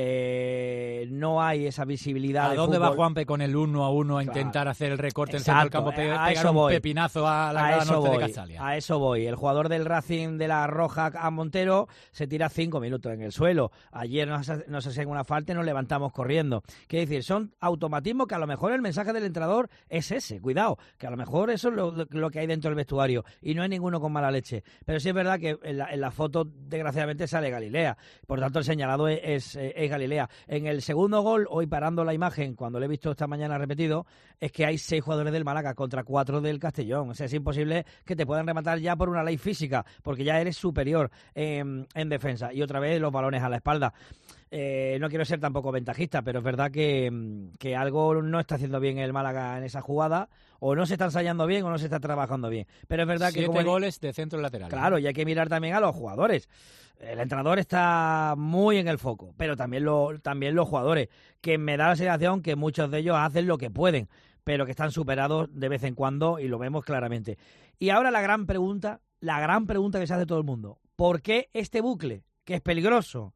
eh, no hay esa visibilidad. ¿A de dónde fútbol. va Juanpe con el uno a uno a Claro. intentar hacer el recorte Exacto, en el centro del campo, pe- a pegar eso un voy. pepinazo a la A grada eso norte voy, de Castalia? a eso voy. El jugador del Racing de la Roja a Montero se tira cinco minutos en el suelo. Ayer nos, nos hacen una falta y nos levantamos corriendo. Quiere decir, son automatismos que a lo mejor el mensaje del entrenador es ese. Cuidado, que a lo mejor eso es lo, lo que hay dentro del vestuario y no hay ninguno con mala leche. Pero sí es verdad que en la, en la foto, desgraciadamente, sale Galilea. Por tanto, el señalado es, es, es Galilea. En el segundo gol, hoy parando la imagen, cuando lo he visto esta mañana repetido, es que hay seis jugadores del Málaga contra cuatro del Castellón. O sea, es imposible que te puedan rematar ya por una ley física, porque ya eres superior en, en defensa. Y otra vez los balones a la espalda. Eh, no quiero ser tampoco ventajista, pero es verdad que, que algo no está haciendo bien el Málaga en esa jugada, o no se está ensayando bien o no se está trabajando bien. Pero es verdad Siete que... Siete goles de centro lateral. Claro, y hay que mirar también a los jugadores. El entrenador está muy en el foco, pero también, lo, también los jugadores, que me da la sensación que muchos de ellos hacen lo que pueden, pero que están superados de vez en cuando y lo vemos claramente. Y ahora la gran pregunta, la gran pregunta que se hace todo el mundo. ¿Por qué este bucle, que es peligroso,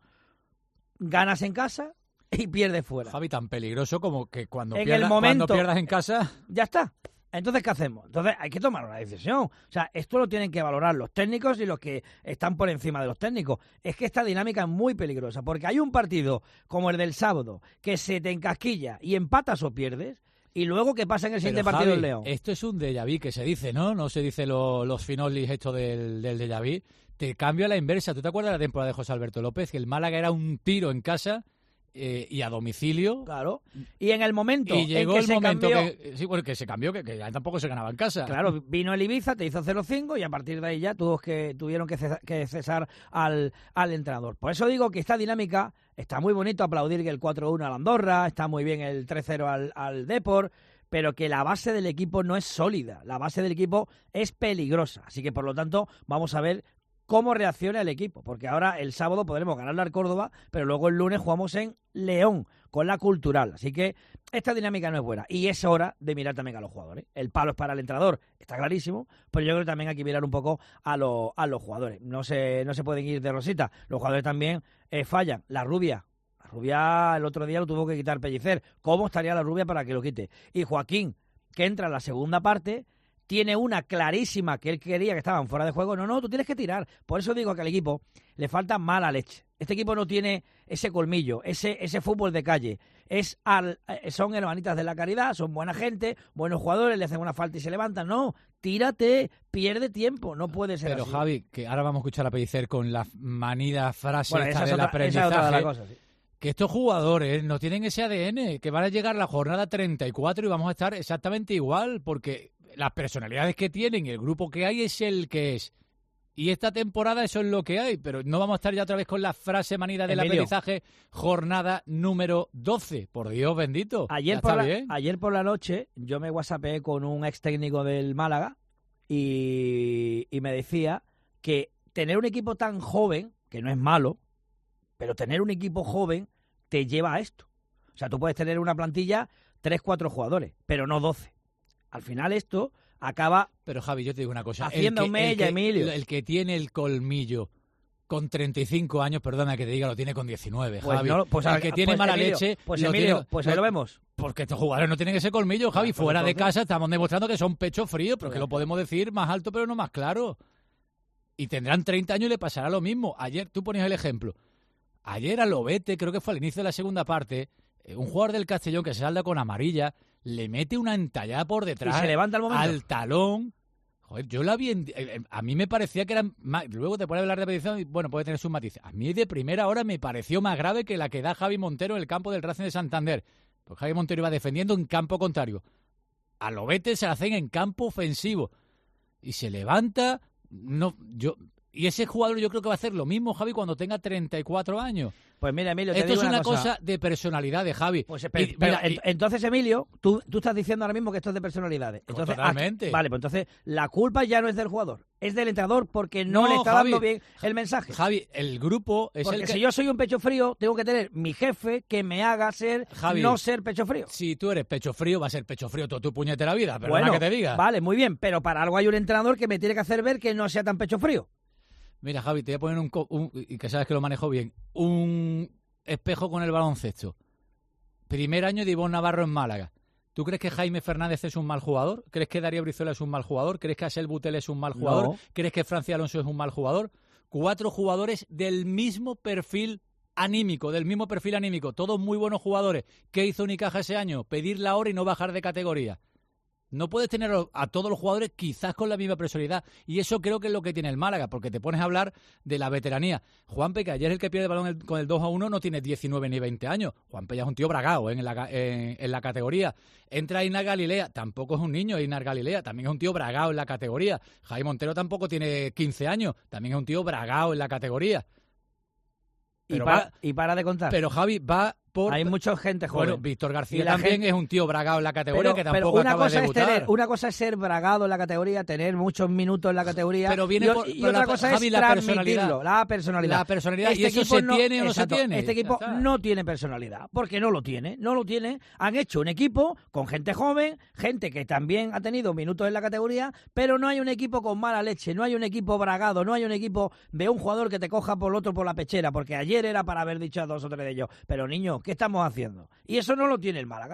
ganas en casa y pierdes fuera? Javi, tan peligroso como que cuando, en pierda, el momento, cuando pierdas en casa... Ya está. Entonces, ¿qué hacemos? Entonces, hay que tomar una decisión. O sea, esto lo tienen que valorar los técnicos y los que están por encima de los técnicos. Es que esta dinámica es muy peligrosa, porque hay un partido como el del sábado que se te encasquilla y empatas o pierdes, y luego ¿qué pasa en el siguiente Pero, partido Javi, del León? Esto es un déjà vu que se dice, ¿no? No se dice lo, los finolis esto del, del déjà vu. Te cambia a la inversa. ¿Tú te acuerdas de la temporada de José Alberto López? Que el Málaga era un tiro en casa eh, y a domicilio. Claro. Y en el momento Y llegó en que el se momento cambió, que, sí, bueno, que se cambió, que, que ya tampoco se ganaba en casa. Claro, vino el Ibiza, te hizo cero cinco y a partir de ahí ya tuvo que, tuvieron que cesar, que cesar al, al entrenador. Por eso digo que esta dinámica está muy bonito aplaudir que el cuatro uno al Andorra, está muy bien el tres cero al, al Depor, pero que la base del equipo no es sólida, la base del equipo es peligrosa. Así que, por lo tanto, vamos a ver cómo reacciona el equipo, porque ahora el sábado podremos ganarle al Córdoba, pero luego el lunes jugamos en León, con la Cultural. Así que esta dinámica no es buena y es hora de mirar también a los jugadores. El palo es para el entrenador, está clarísimo, pero yo creo que también hay que mirar un poco a, lo, a los jugadores. No se, no se pueden ir de rosita, los jugadores también eh, fallan. La Rubia, la Rubia el otro día lo tuvo que quitar Pellicer. ¿Cómo estaría la Rubia para que lo quite? Y Joaquín, que entra en la segunda parte, tiene una clarísima que él quería que estaban fuera de juego. No, no, tú tienes que tirar. Por eso digo que al equipo le falta mala leche. Este equipo no tiene ese colmillo, ese ese fútbol de calle. Es al, son hermanitas de la caridad, son buena gente, buenos jugadores, le hacen una falta y se levantan. No, tírate, pierde tiempo, no puede ser Pero así. Javi, que ahora vamos a escuchar a Pellicer con la manida frase Bueno, esta esa es del otra- esa es otra de aprendizaje. las cosas, sí. Que estos jugadores no tienen ese A D N, que van a llegar a la jornada treinta y cuatro y vamos a estar exactamente igual, porque las personalidades que tienen y el grupo que hay es el que es. Y esta temporada eso es lo que hay, pero no vamos a estar ya otra vez con la frase manida del Emilio. aprendizaje, jornada número doce. Por Dios bendito. Ayer Ya por, está la, bien. ayer por la noche yo me whatsappé con un ex técnico del Málaga y, y me decía que tener un equipo tan joven, que no es malo, pero tener un equipo joven te lleva a esto. O sea, tú puedes tener una plantilla tres, cuatro jugadores, pero no doce. Al final esto acaba... Pero Javi, yo te digo una cosa. Hacienda el que, un mella, el que- Emilio. El que tiene el colmillo con treinta y cinco años, perdona que te diga, lo tiene con diecinueve, Pues Javi. no, pues el a- que tiene pues, mala Emilio, leche... pues, lo Emilio, tiene- pues ahí lo vemos. Porque estos jugadores no tienen ese colmillo, Javi. Ah, pues Fuera de entonces- casa estamos demostrando que son pecho frío, pero Pues que ya lo está. podemos decir más alto, pero no más claro. Y tendrán treinta años y le pasará lo mismo. Ayer, tú ponías el ejemplo. Ayer a Lobete, creo que fue al inicio de la segunda parte, eh, un jugador del Castellón que se salda con amarilla, le mete una entallada por detrás. Y se levanta al momento. Al talón. Joder, yo la vi. En- eh, eh, a mí me parecía que eran. Más, luego te pones a hablar de petición y bueno, puede tener sus matices. A mí de primera hora me pareció más grave que la que da Javi Montero en el campo del Racing de Santander. Pues Javi Montero iba defendiendo en campo contrario. A Lobete se la hacen en campo ofensivo. Y se levanta. No, yo. Y ese jugador yo creo que va a hacer lo mismo, Javi, cuando tenga treinta y cuatro años. Pues mira, Emilio, te Esto digo es una una cosa. cosa de personalidad de Javi. Pues Y, espera, mira, pero y- ent- entonces, Emilio, tú, tú estás diciendo ahora mismo que esto es de personalidades. Entonces, totalmente. aquí- vale, pues entonces la culpa ya no es del jugador, es del entrenador porque no, le está Javi, dando bien el mensaje. Javi, el grupo es Porque el que... si yo soy un pecho frío, tengo que tener mi jefe que me haga ser, Javi, no ser pecho frío. Si tú eres pecho frío, va a ser pecho frío toda tu puñetera vida, perdona Bueno, que te diga. vale, muy bien, pero para algo hay un entrenador que me tiene que hacer ver que no sea tan pecho frío. Mira, Javi, te voy a poner un, co- un- y que sabes que lo manejo bien, un espejo con el baloncesto. Primer año de Ivonne Navarro en Málaga. ¿Tú crees que Jaime Fernández es un mal jugador? ¿Crees que Darío Brizuela es un mal jugador? ¿Crees que Axel Butel es un mal jugador? No. ¿Crees que Francia Alonso es un mal jugador? Cuatro jugadores del mismo perfil anímico, del mismo perfil anímico, todos muy buenos jugadores. ¿Qué hizo Unicaja ese año? Pedir la hora y no bajar de categoría. No puedes tener a todos los jugadores quizás con la misma personalidad. Y eso creo que es lo que tiene el Málaga, porque te pones a hablar de la veteranía. Juanpe, que ayer el que pierde el balón el- con el dos a uno, no tiene diecinueve ni veinte años. Juanpe ya es un tío bragao ¿eh? en, la, ca- en, en la categoría. Entra Inar Galilea, tampoco es un niño Inar Galilea, también es un tío bragao en la categoría. Jaime Montero tampoco tiene quince años, también es un tío bragao en la categoría. Y Pero para, va- y para de contar. Pero Javi va por... Hay mucha gente joven. Bueno, Víctor Y García la también gente- es un tío bragao en la categoría Pero, que pero tampoco una acaba cosa de es debutar. tener, una cosa es ser bragado en la categoría, tener muchos minutos en la categoría. Pero viene y, o- por- y pero otra la- cosa Javi, es la transmitirlo, personalidad. la personalidad. La personalidad, Este ¿y eso equipo se tiene o no se exacto, tiene? Este equipo Ya está. no tiene personalidad, porque no lo tiene, no lo tiene. Han hecho un equipo con gente joven, gente que también ha tenido minutos en la categoría, pero no hay un equipo con mala leche, no hay un equipo bragado, no hay un equipo de un jugador que te coja por el otro por la pechera, porque ayer era para haber dicho a dos o tres de ellos. Pero niño, ¿qué estamos haciendo? Y eso no lo tiene el Málaga.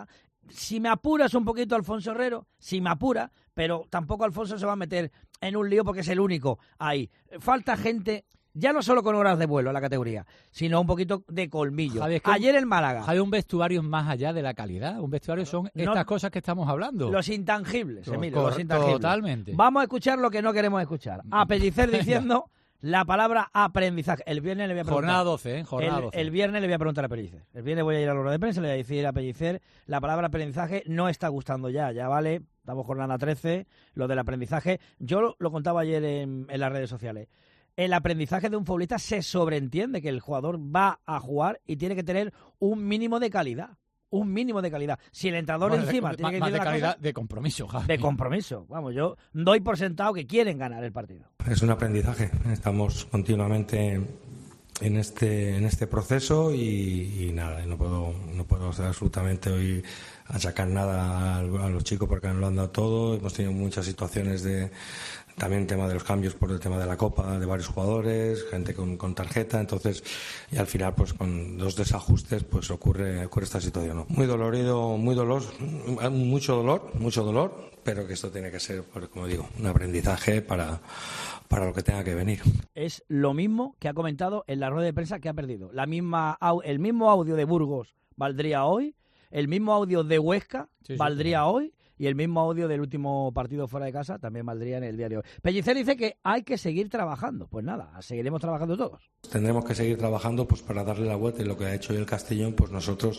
si me apuras un poquito Alfonso Herrero, si me apura, pero tampoco Alfonso se va a meter en un lío porque es el único ahí. Falta gente, ya no solo con horas de vuelo en la categoría, sino un poquito de colmillo. Javi, es que Ayer el Málaga. Hay un vestuario más allá de la calidad. Un vestuario son estas No, cosas que estamos hablando. Los intangibles, Cor- Emilio, los cor- intangibles. Totalmente. Vamos a escuchar lo que no queremos escuchar. A Pellicer diciendo la palabra aprendizaje. El viernes le voy a preguntar. Jornada doce, ¿eh? Jornada el, doce. el viernes le voy a preguntar a Pellicer. El viernes voy a ir a la rueda de prensa y le voy a decir a Pellicer la palabra aprendizaje no está gustando ya. Ya vale, estamos jornada trece, lo del aprendizaje. Yo lo, lo contaba ayer en, en las redes sociales. El aprendizaje de un futbolista se sobreentiende que el jugador va a jugar y tiene que tener un mínimo de calidad. Un mínimo de calidad. Si el entrenador Bueno, encima de, tiene que más decir de la calidad cosa, de compromiso, Javi. de compromiso. Vamos, yo doy por sentado que quieren ganar el partido. Es un aprendizaje. Estamos continuamente en este en este proceso y, y nada, no puedo no puedo hacer absolutamente hoy achacar nada a, a los chicos porque han lo han dado todo. Hemos tenido muchas situaciones de también el tema de los cambios por el tema de la Copa de varios jugadores, gente con, con tarjeta, entonces y al final pues con dos desajustes pues ocurre ocurre esta situación, ¿no? Muy dolorido, muy dolor, mucho dolor, mucho dolor, pero que esto tiene que ser, pues, como digo, un aprendizaje para para lo que tenga que venir. Es lo mismo que ha comentado en la rueda de prensa que ha perdido. La misma au- el mismo audio de Burgos valdría hoy, el mismo audio de Huesca Sí, sí, valdría hoy y el mismo audio del último partido fuera de casa también valdría en el día de hoy. Pellicer dice que hay que seguir trabajando. Pues nada, seguiremos trabajando todos. Tendremos que seguir trabajando pues para darle la vuelta y lo que ha hecho hoy el Castellón, pues nosotros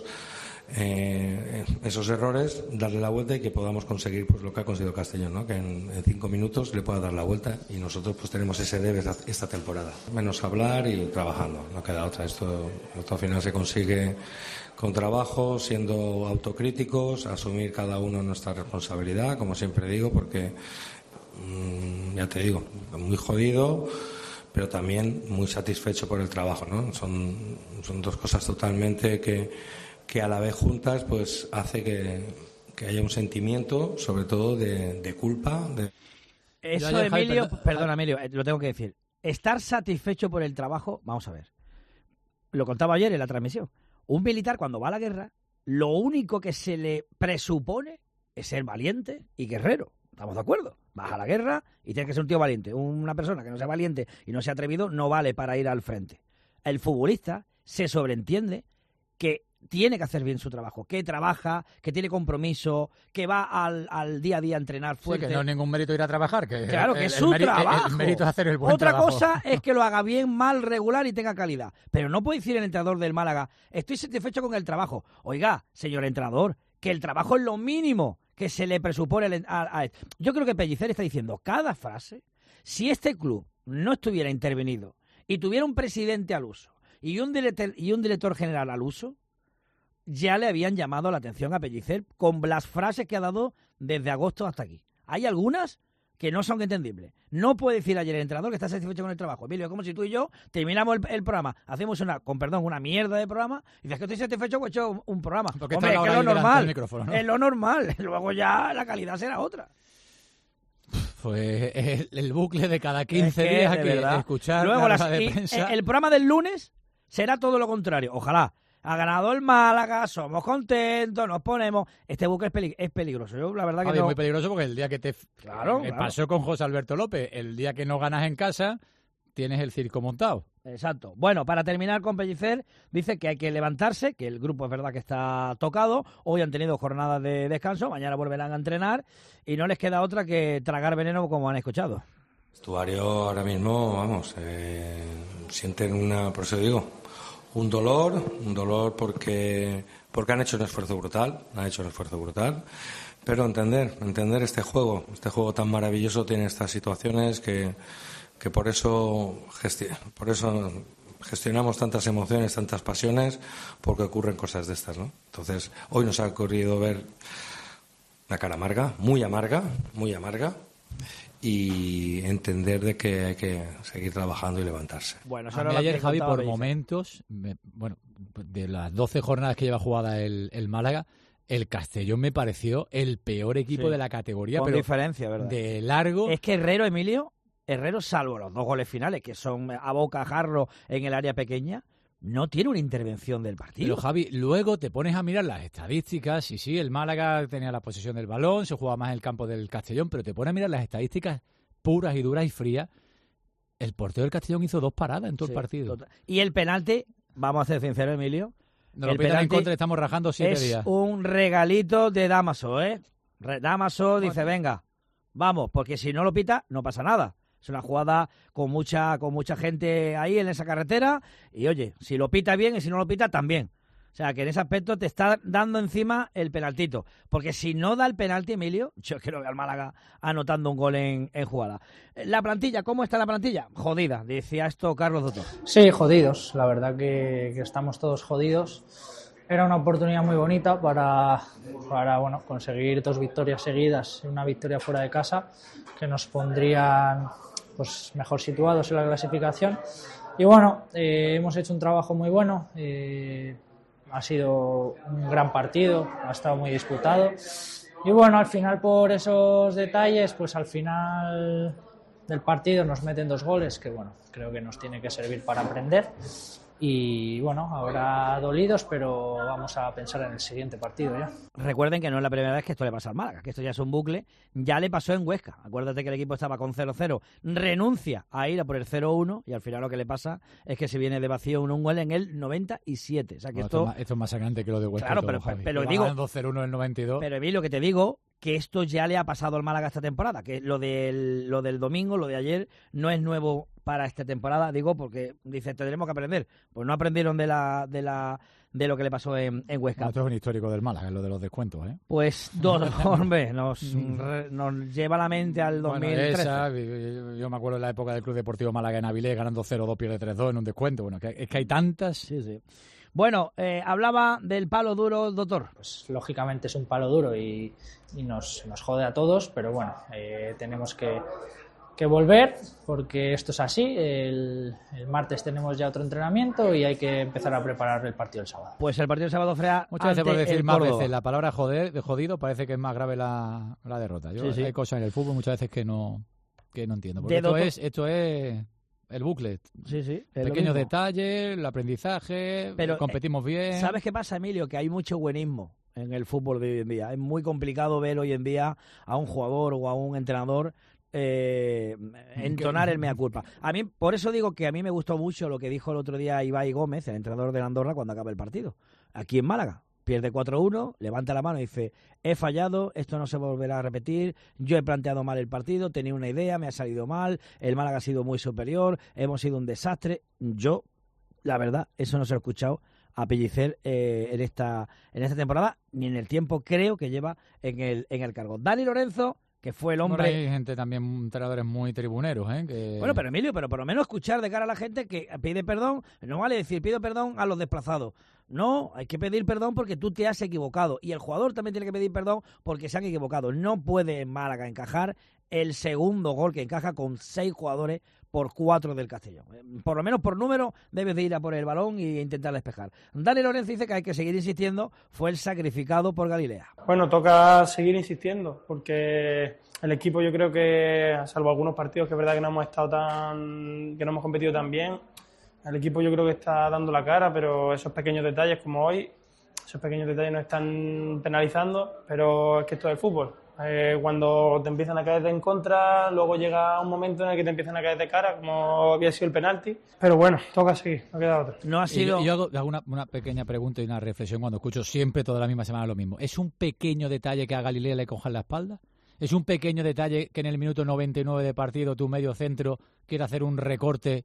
eh, esos errores, darle la vuelta y que podamos conseguir pues lo que ha conseguido el Castellón, ¿no? Que en, en cinco minutos le pueda dar la vuelta y nosotros pues tenemos ese debe esta, esta temporada. Menos hablar y trabajando, no queda otra. Esto, esto al final se consigue con trabajo, siendo autocríticos, asumir cada uno nuestra responsabilidad, como siempre digo, porque mmm, ya te digo, muy jodido, pero también muy satisfecho por el trabajo, ¿no? Son, son dos cosas totalmente que, que a la vez juntas pues hace que, que haya un sentimiento, sobre todo de, de culpa. De... Eso, Yo ayer, Javi, Emilio, perdón- perdona, Emilio, eh, lo tengo que decir. Estar satisfecho por el trabajo, vamos a ver. Lo contaba ayer en la transmisión. Un militar cuando va a la guerra, lo único que se le presupone es ser valiente y guerrero. ¿Estamos de acuerdo? Vas a la guerra y tienes que ser un tío valiente. Una persona que no sea valiente y no sea atrevido no vale para ir al frente. El futbolista se sobreentiende que tiene que hacer bien su trabajo, que trabaja, que tiene compromiso, que va al, al día a día a entrenar Sí, fuerte. que no es ningún mérito ir a trabajar. Que Claro, el- que es el su mérito- el- trabajo. El mérito es hacer el buen Otra trabajo. cosa es que lo haga bien, mal, regular y tenga calidad. Pero no puede decir el entrenador del Málaga, estoy satisfecho con el trabajo. Oiga, señor entrenador, que el trabajo es lo mínimo que se le presupone al en- a, a- Yo creo que Pellicer está diciendo cada frase. Si este club no estuviera intervenido y tuviera un presidente al uso y un director, y un director general al uso, ya le habían llamado la atención a Pellicer con las frases que ha dado desde agosto hasta aquí. Hay algunas que no son entendibles. No puede decir ayer el entrenador que está satisfecho con el trabajo. Emilio, es como si tú y yo terminamos el, el programa, hacemos una, con perdón, una mierda de programa y dices que estoy satisfecho pues he hecho un, un programa. Porque Hombre, está es que ahora es lo ahí delante normal. del micrófono, ¿no? Es lo normal. Luego ya la calidad será otra. Pues el, el bucle de cada quince Es que, días de que verdad. escuchar Luego la las- rueda de y, prensa. eh, el programa del lunes será todo lo contrario. Ojalá. Ha ganado el Málaga, somos contentos, nos ponemos. Este buque es, peli- es peligroso. Yo la verdad que Javi, no. muy peligroso porque el día que te... Claro, me claro. pasó con José Alberto López. El día que no ganas en casa, tienes el circo montado. Exacto. Bueno, para terminar con Pellicer, dice que hay que levantarse, que el grupo es verdad que está tocado. Hoy han tenido jornadas de descanso, mañana volverán a entrenar y no les queda otra que tragar veneno como han escuchado. El vestuario ahora mismo, vamos, eh, sienten una, por eso digo, un dolor, un dolor porque porque han hecho un esfuerzo brutal, han hecho un esfuerzo brutal, pero entender, entender este juego, este juego tan maravilloso tiene estas situaciones que, que por eso gesti- por eso gestionamos tantas emociones, tantas pasiones, porque ocurren cosas de estas, ¿no? Entonces, hoy nos ha ocurrido ver una cara amarga, muy amarga, muy amarga, y entender de que hay que seguir trabajando y levantarse. Bueno, A mí ayer, Javi, por momentos, me- bueno, de las doce jornadas que lleva jugada el, el Málaga, el Castellón me pareció el peor equipo Sí. de la categoría, Con pero diferencia, ¿verdad? de largo. Es que Herrero, Emilio, Herrero, salvo los dos goles finales, que son a boca jarro en el área pequeña, no tiene una intervención del partido. Pero Javi, luego te pones a mirar las estadísticas y sí, el Málaga tenía la posesión del balón, se jugaba más en el campo del Castellón, pero te pones a mirar las estadísticas puras y duras y frías. El portero del Castellón hizo dos paradas en todo Sí, el partido. total. Y el penalti, vamos a ser sinceros, Emilio, Nos lo el pitan en penalti contra y estamos rajando siete es días. un regalito de Damaso, ¿eh? Re- Damaso dice, venga, vamos, porque si no lo pita, no pasa nada. Es una jugada con mucha con mucha gente ahí en esa carretera y, oye, si lo pita bien y si no lo pita, también. O sea, que en ese aspecto te está dando encima el penaltito. Porque si no da el penalti, Emilio, yo creo que al Málaga anotando un gol en, en jugada. La plantilla, ¿cómo está la plantilla? Jodida, decía esto Carlos Doctor. Sí, jodidos. La verdad que, que estamos todos jodidos. Era una oportunidad muy bonita para, para bueno, conseguir dos victorias seguidas y una victoria fuera de casa que nos pondrían pues, mejor situados en la clasificación. Y bueno, eh, hemos hecho un trabajo muy bueno. Eh, ha sido un gran partido, ha estado muy disputado. Y bueno, al final por esos detalles, pues al final del partido nos meten dos goles que bueno, creo que nos tiene que servir para aprender. Y bueno, ahora dolidos, pero vamos a pensar en el siguiente partido ya. Recuerden que no es la primera vez que esto le pasa al Málaga, que esto ya es un bucle. Ya le pasó en Huesca. Acuérdate que el equipo estaba con cero cero, renuncia a ir a por el cero uno y al final lo que le pasa es que se viene de vacío un gol en el noventa y siete. O sea que No, esto... esto, es más, esto es más sangrante que lo de Huesca. Claro, todo, pero, Javi. pero Que digo... van dos cero uno en el noventa y dos. Pero Emilio, que te digo que esto ya le ha pasado al Málaga esta temporada, que lo del, lo del domingo, lo de ayer, no es nuevo para esta temporada, digo, porque dice, tendremos que aprender. Pues no aprendieron de la de la de lo que le pasó en, en Huesca. No, esto es un histórico del Málaga, lo de los descuentos, ¿eh? Pues, dos, hombre, nos, re, nos lleva a la mente al dos mil trece. Bueno, esa, yo me acuerdo de la época del Club Deportivo Málaga en Avilés, ganando cero dos, pierde tres dos en un descuento. Bueno, que, es que hay tantas... Sí, sí. Bueno, eh, hablaba del palo duro, doctor. Pues lógicamente es un palo duro y, y nos, nos jode a todos, pero bueno, eh, tenemos que, que volver porque esto es así. El, el martes tenemos ya otro entrenamiento y hay que empezar a preparar el partido del sábado. Pues el partido del sábado, Frea, muchas veces por decir el más Córdoba. veces la palabra joder, de jodido parece que es más grave la, la derrota. Yo, Sí, sí. Hay cosas en el fútbol muchas veces que no, que no entiendo. Porque De esto doctor- es, esto es el bucle. Sí, sí. es lo Pequeños mismo. detalles, el aprendizaje, Pero, competimos bien. ¿Sabes qué pasa, Emilio? Que hay mucho buenismo en el fútbol de hoy en día. Es muy complicado ver hoy en día a un jugador o a un entrenador eh, entonar el mea culpa. A mí, por eso digo que a mí me gustó mucho lo que dijo el otro día Ibai Gómez, el entrenador de Andorra, cuando acaba el partido. Aquí en Málaga. Pierde cuatro uno, levanta la mano y dice, he fallado, esto no se volverá a repetir, yo he planteado mal el partido, tenía una idea, me ha salido mal, el Málaga ha sido muy superior, hemos sido un desastre. Yo, la verdad, eso no se lo he escuchado a Pellicer eh, en esta en esta temporada, ni en el tiempo creo que lleva en el, en el cargo. Dani Lorenzo, que fue el hombre... Bueno, hay gente también, entrenadores muy tribuneros, ¿eh? Que... Bueno, pero Emilio, pero por lo menos escuchar de cara a la gente que pide perdón, no vale decir pido perdón a los desplazados. No, hay que pedir perdón porque tú te has equivocado. Y el jugador también tiene que pedir perdón porque se han equivocado. No puede en Málaga encajar el segundo gol que encaja con seis jugadores por cuatro del Castellón. Por lo menos por número debes de ir a por el balón e intentar despejar. Dani Lorenzo dice que hay que seguir insistiendo, fue el sacrificado por Galilea. Bueno, toca seguir insistiendo porque el equipo yo creo que, salvo algunos partidos que es verdad que no hemos estado tan, que no hemos competido tan bien, el equipo yo creo que está dando la cara, pero esos pequeños detalles como hoy, esos pequeños detalles nos están penalizando, pero es que esto es el fútbol. Eh, cuando te empiezan a caer de en contra, luego llega un momento en el que te empiezan a caer de cara, como había sido el penalti. Pero bueno, toca seguir, no queda otra. No ha sido... Y yo, yo hago, hago una, una pequeña pregunta y una reflexión cuando escucho siempre toda la misma semana lo mismo. ¿Es un pequeño detalle que a Galilea le cojan la espalda? ¿Es un pequeño detalle que en el minuto noventa y nueve de partido tu medio centro quiera hacer un recorte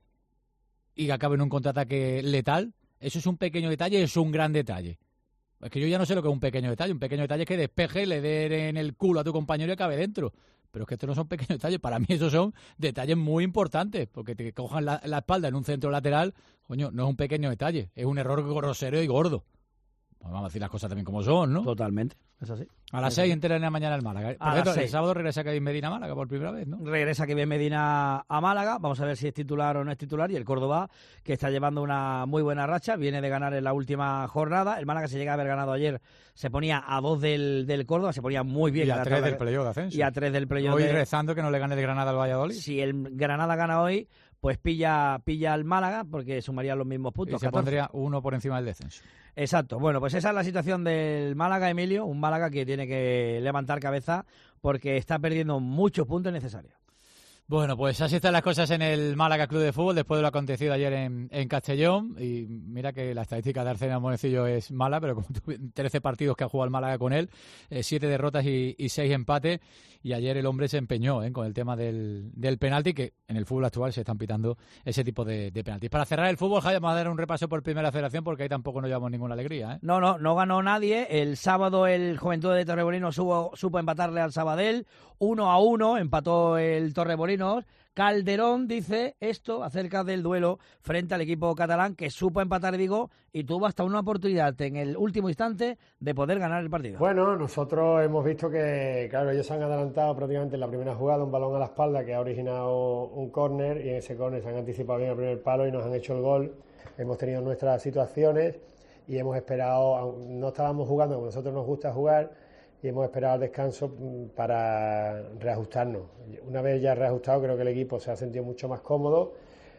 y que acabe en un contraataque letal? ¿Eso es un pequeño detalle? ¿Es un gran detalle? Es que yo ya no sé lo que es un pequeño detalle. Un pequeño detalle es que despeje, le dé en el culo a tu compañero y acabe dentro. Pero es que estos no son pequeños detalles. Para mí esos son detalles muy importantes. Porque te cojan la, la espalda en un centro lateral, coño, no es un pequeño detalle. Es un error grosero y gordo. Pues vamos a decir las cosas también como son, ¿no? Totalmente, es así. A las seis entera en la mañana el Málaga. Por A cierto, las el seis. sábado regresa Kevin Medina a Málaga por primera vez, ¿no? Regresa Kevin Medina a Málaga, vamos a ver si es titular o no es titular, y el Córdoba, que está llevando una muy buena racha, viene de ganar en la última jornada, el Málaga se llega a haber ganado ayer, se ponía a dos del, del Córdoba, se ponía muy bien. Y en a la tres tabla- del playoff de ascenso. Y a tres del playoff Hoy de- rezando que no le gane el Granada al Valladolid. Si el Granada gana hoy, pues pilla pilla al Málaga, porque sumaría los mismos puntos. Y se catorce. pondría uno por encima del descenso. Exacto. Bueno, pues esa es la situación del Málaga, Emilio. Un Málaga que tiene que levantar cabeza porque está perdiendo muchos puntos necesarios. Bueno, pues así están las cosas en el Málaga Club de Fútbol después de lo acontecido ayer en, en Castellón. Y mira que la estadística de Arsenal Monecillo es mala, pero como tú, trece partidos que ha jugado el Málaga con él, eh, siete derrotas y, y seis empates. Y ayer el hombre se empeñó eh, con el tema del, del penalti, que en el fútbol actual se están pitando ese tipo de, de penaltis. Para cerrar el fútbol, Javi, vamos a dar un repaso por Primera Federación porque ahí tampoco nos llevamos ninguna alegría. ¿eh? No, no, no ganó nadie. El sábado el Juventud de Torremolinos supo, supo empatarle al Sabadell. Uno a uno empató el Torremolinos. Calderón dice esto acerca del duelo frente al equipo catalán, que supo empatar, digo, y tuvo hasta una oportunidad en el último instante de poder ganar el partido. Bueno, nosotros hemos visto que, claro, ellos se han adelantado prácticamente en la primera jugada, un balón a la espalda que ha originado un córner, y en ese córner se han anticipado bien al primer palo y nos han hecho el gol. Hemos tenido nuestras situaciones y hemos esperado, no estábamos jugando como a nosotros nos gusta jugar, y hemos esperado al descanso para reajustarnos. Una vez ya reajustado, creo que el equipo se ha sentido mucho más cómodo.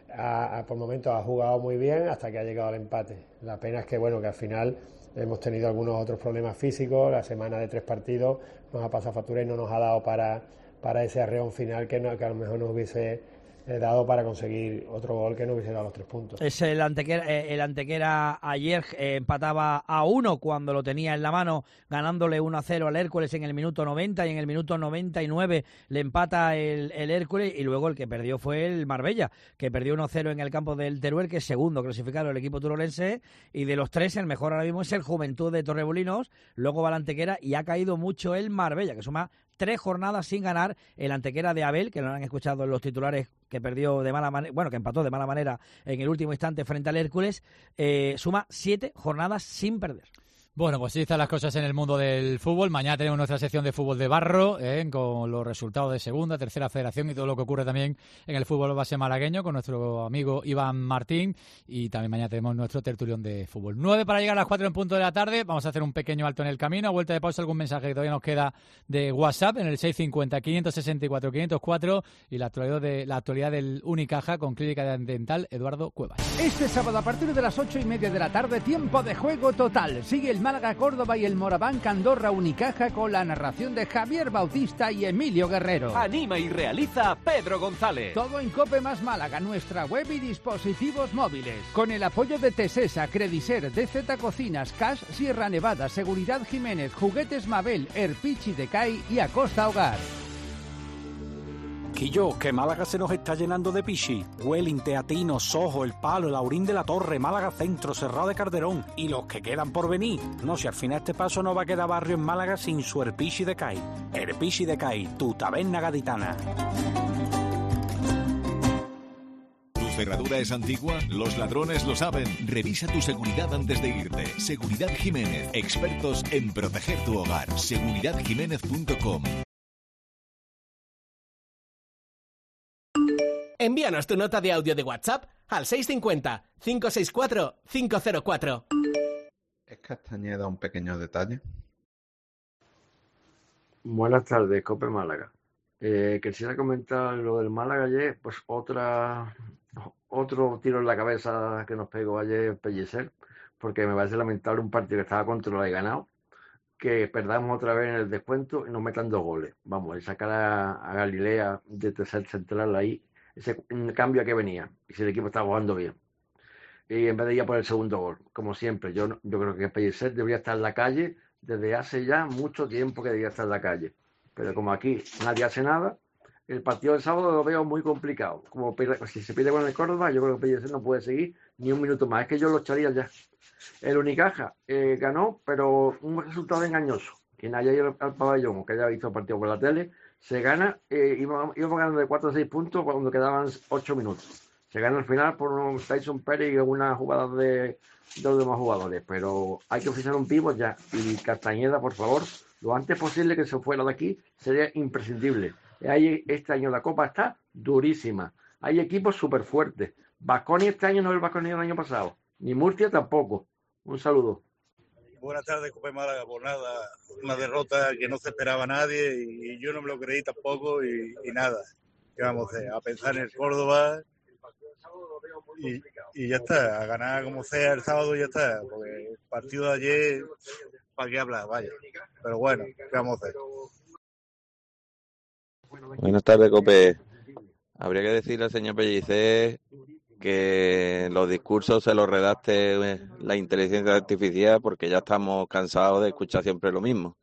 A, a, por momentos ha jugado muy bien hasta que ha llegado al empate. La pena es que, bueno, que al final hemos tenido algunos otros problemas físicos. La semana de tres partidos nos ha pasado factura y no nos ha dado para, para ese arreón final que, no, que a lo mejor nos hubiese he dado para conseguir otro gol que no hubiese dado los tres puntos. Es el Antequera, el Antequera ayer eh, empataba a uno cuando lo tenía en la mano, ganándole uno a cero al Hércules en el minuto noventa, y en el minuto noventa y nueve le empata el, el Hércules, y luego el que perdió fue el Marbella, que perdió uno a cero en el campo del Teruel, que es segundo clasificado el equipo turolense, y de los tres el mejor ahora mismo es el Juventud de Torremolinos, luego va el Antequera y ha caído mucho el Marbella, que suma tres jornadas sin ganar. El Antequera de Abel, que lo han escuchado en los titulares, que perdió de mala manera, bueno, que empató de mala manera en el último instante frente al Hércules, eh, suma siete jornadas sin perder. Bueno, pues sí están las cosas en el mundo del fútbol. Mañana tenemos nuestra sección de fútbol de barro, ¿eh? con los resultados de segunda, tercera federación y todo lo que ocurre también en el fútbol base malagueño con nuestro amigo Iván Martín. Y también mañana tenemos nuestro tertulión de fútbol. Nueve para llegar a las cuatro en punto de la tarde. Vamos a hacer un pequeño alto en el camino. A vuelta de pausa, algún mensaje que todavía nos queda de WhatsApp en el seis cinco cero, cinco seis cuatro, cinco cero cuatro y la actualidad, de, la actualidad del Unicaja con Clínica Dental Eduardo Cuevas. Este sábado a partir de las ocho y media de la tarde, tiempo de juego total. Sigue el Málaga Córdoba y el Moraván Andorra Unicaja con la narración de Javier Bautista y Emilio Guerrero. Anima y realiza Pedro González. Todo en Cope Más Málaga, nuestra web y dispositivos móviles. Con el apoyo de Tesesa, Crediser, D Z Cocinas, Cash Sierra Nevada, Seguridad Jiménez, Juguetes Mabel, Erpichi Decay y Acosta Hogar. Quillo, que Málaga se nos está llenando de pichi. Welling, Teatino, Sojo, El Palo, el Aurín de la Torre, Málaga Centro, Cerrado de Calderón y los que quedan por venir. No, si al final este paso no va a quedar barrio en Málaga sin su Erpichi Decay. Erpichi Decay, tu taberna gaditana. ¿Tu cerradura es antigua? Los ladrones lo saben. Revisa tu seguridad antes de irte. Seguridad Jiménez, expertos en proteger tu hogar. seguridad jiménez punto com. Envíanos tu nota de audio de WhatsApp al seis cinco cero, cinco seis cuatro, cinco cero cuatro. ¿Es Castañeda un pequeño detalle? Buenas tardes, Cope Málaga. Eh, quisiera comentar lo del Málaga ayer, pues otra otro tiro en la cabeza que nos pegó ayer Pellicer, porque me parece lamentable un partido que estaba controlado y ganado, que perdamos otra vez en el descuento y nos metan dos goles. Vamos, y sacar a, a Galilea de tercer central ahí, ese cambio que venía, y si el equipo estaba jugando bien. Y en vez de ir a por el segundo gol, como siempre, yo, yo creo que Pellicer debería estar en la calle desde hace ya mucho tiempo que debería estar en la calle. Pero como aquí nadie hace nada, el partido del sábado lo veo muy complicado. Como si se pide con el Córdoba, yo creo que Pellicer no puede seguir ni un minuto más. Es que yo lo echaría ya. El Unicaja eh, ganó, pero un resultado engañoso. Quien haya ido al pabellón o que haya visto el partido por la tele, se gana, eh, íbamos iba ganando de cuatro a seis puntos cuando quedaban ocho minutos. Se gana al final por un Tyson Pérez y una jugada de, de los demás jugadores, pero hay que oficiar un pívot ya. Y Castañeda, por favor, lo antes posible que se fuera de aquí, sería imprescindible. Hay, este año la Copa está durísima. Hay equipos súper fuertes. Baskonia este año no es el Baskonia del año pasado, ni Murcia tampoco. Un saludo. Buenas tardes, Cope Málaga. Por nada, una derrota que no se esperaba a nadie y yo no me lo creí tampoco y, y nada. ¿Qué vamos a hacer? A pensar en el Córdoba y, y ya está, a ganar como sea el sábado y ya está, porque el partido de ayer, ¿para qué hablar? Vaya, pero bueno, ¿qué vamos a hacer? Buenas tardes, Cope. Habría que decirle al señor Pellicer que los discursos se los redacte la inteligencia artificial, porque ya estamos cansados de escuchar siempre lo mismo.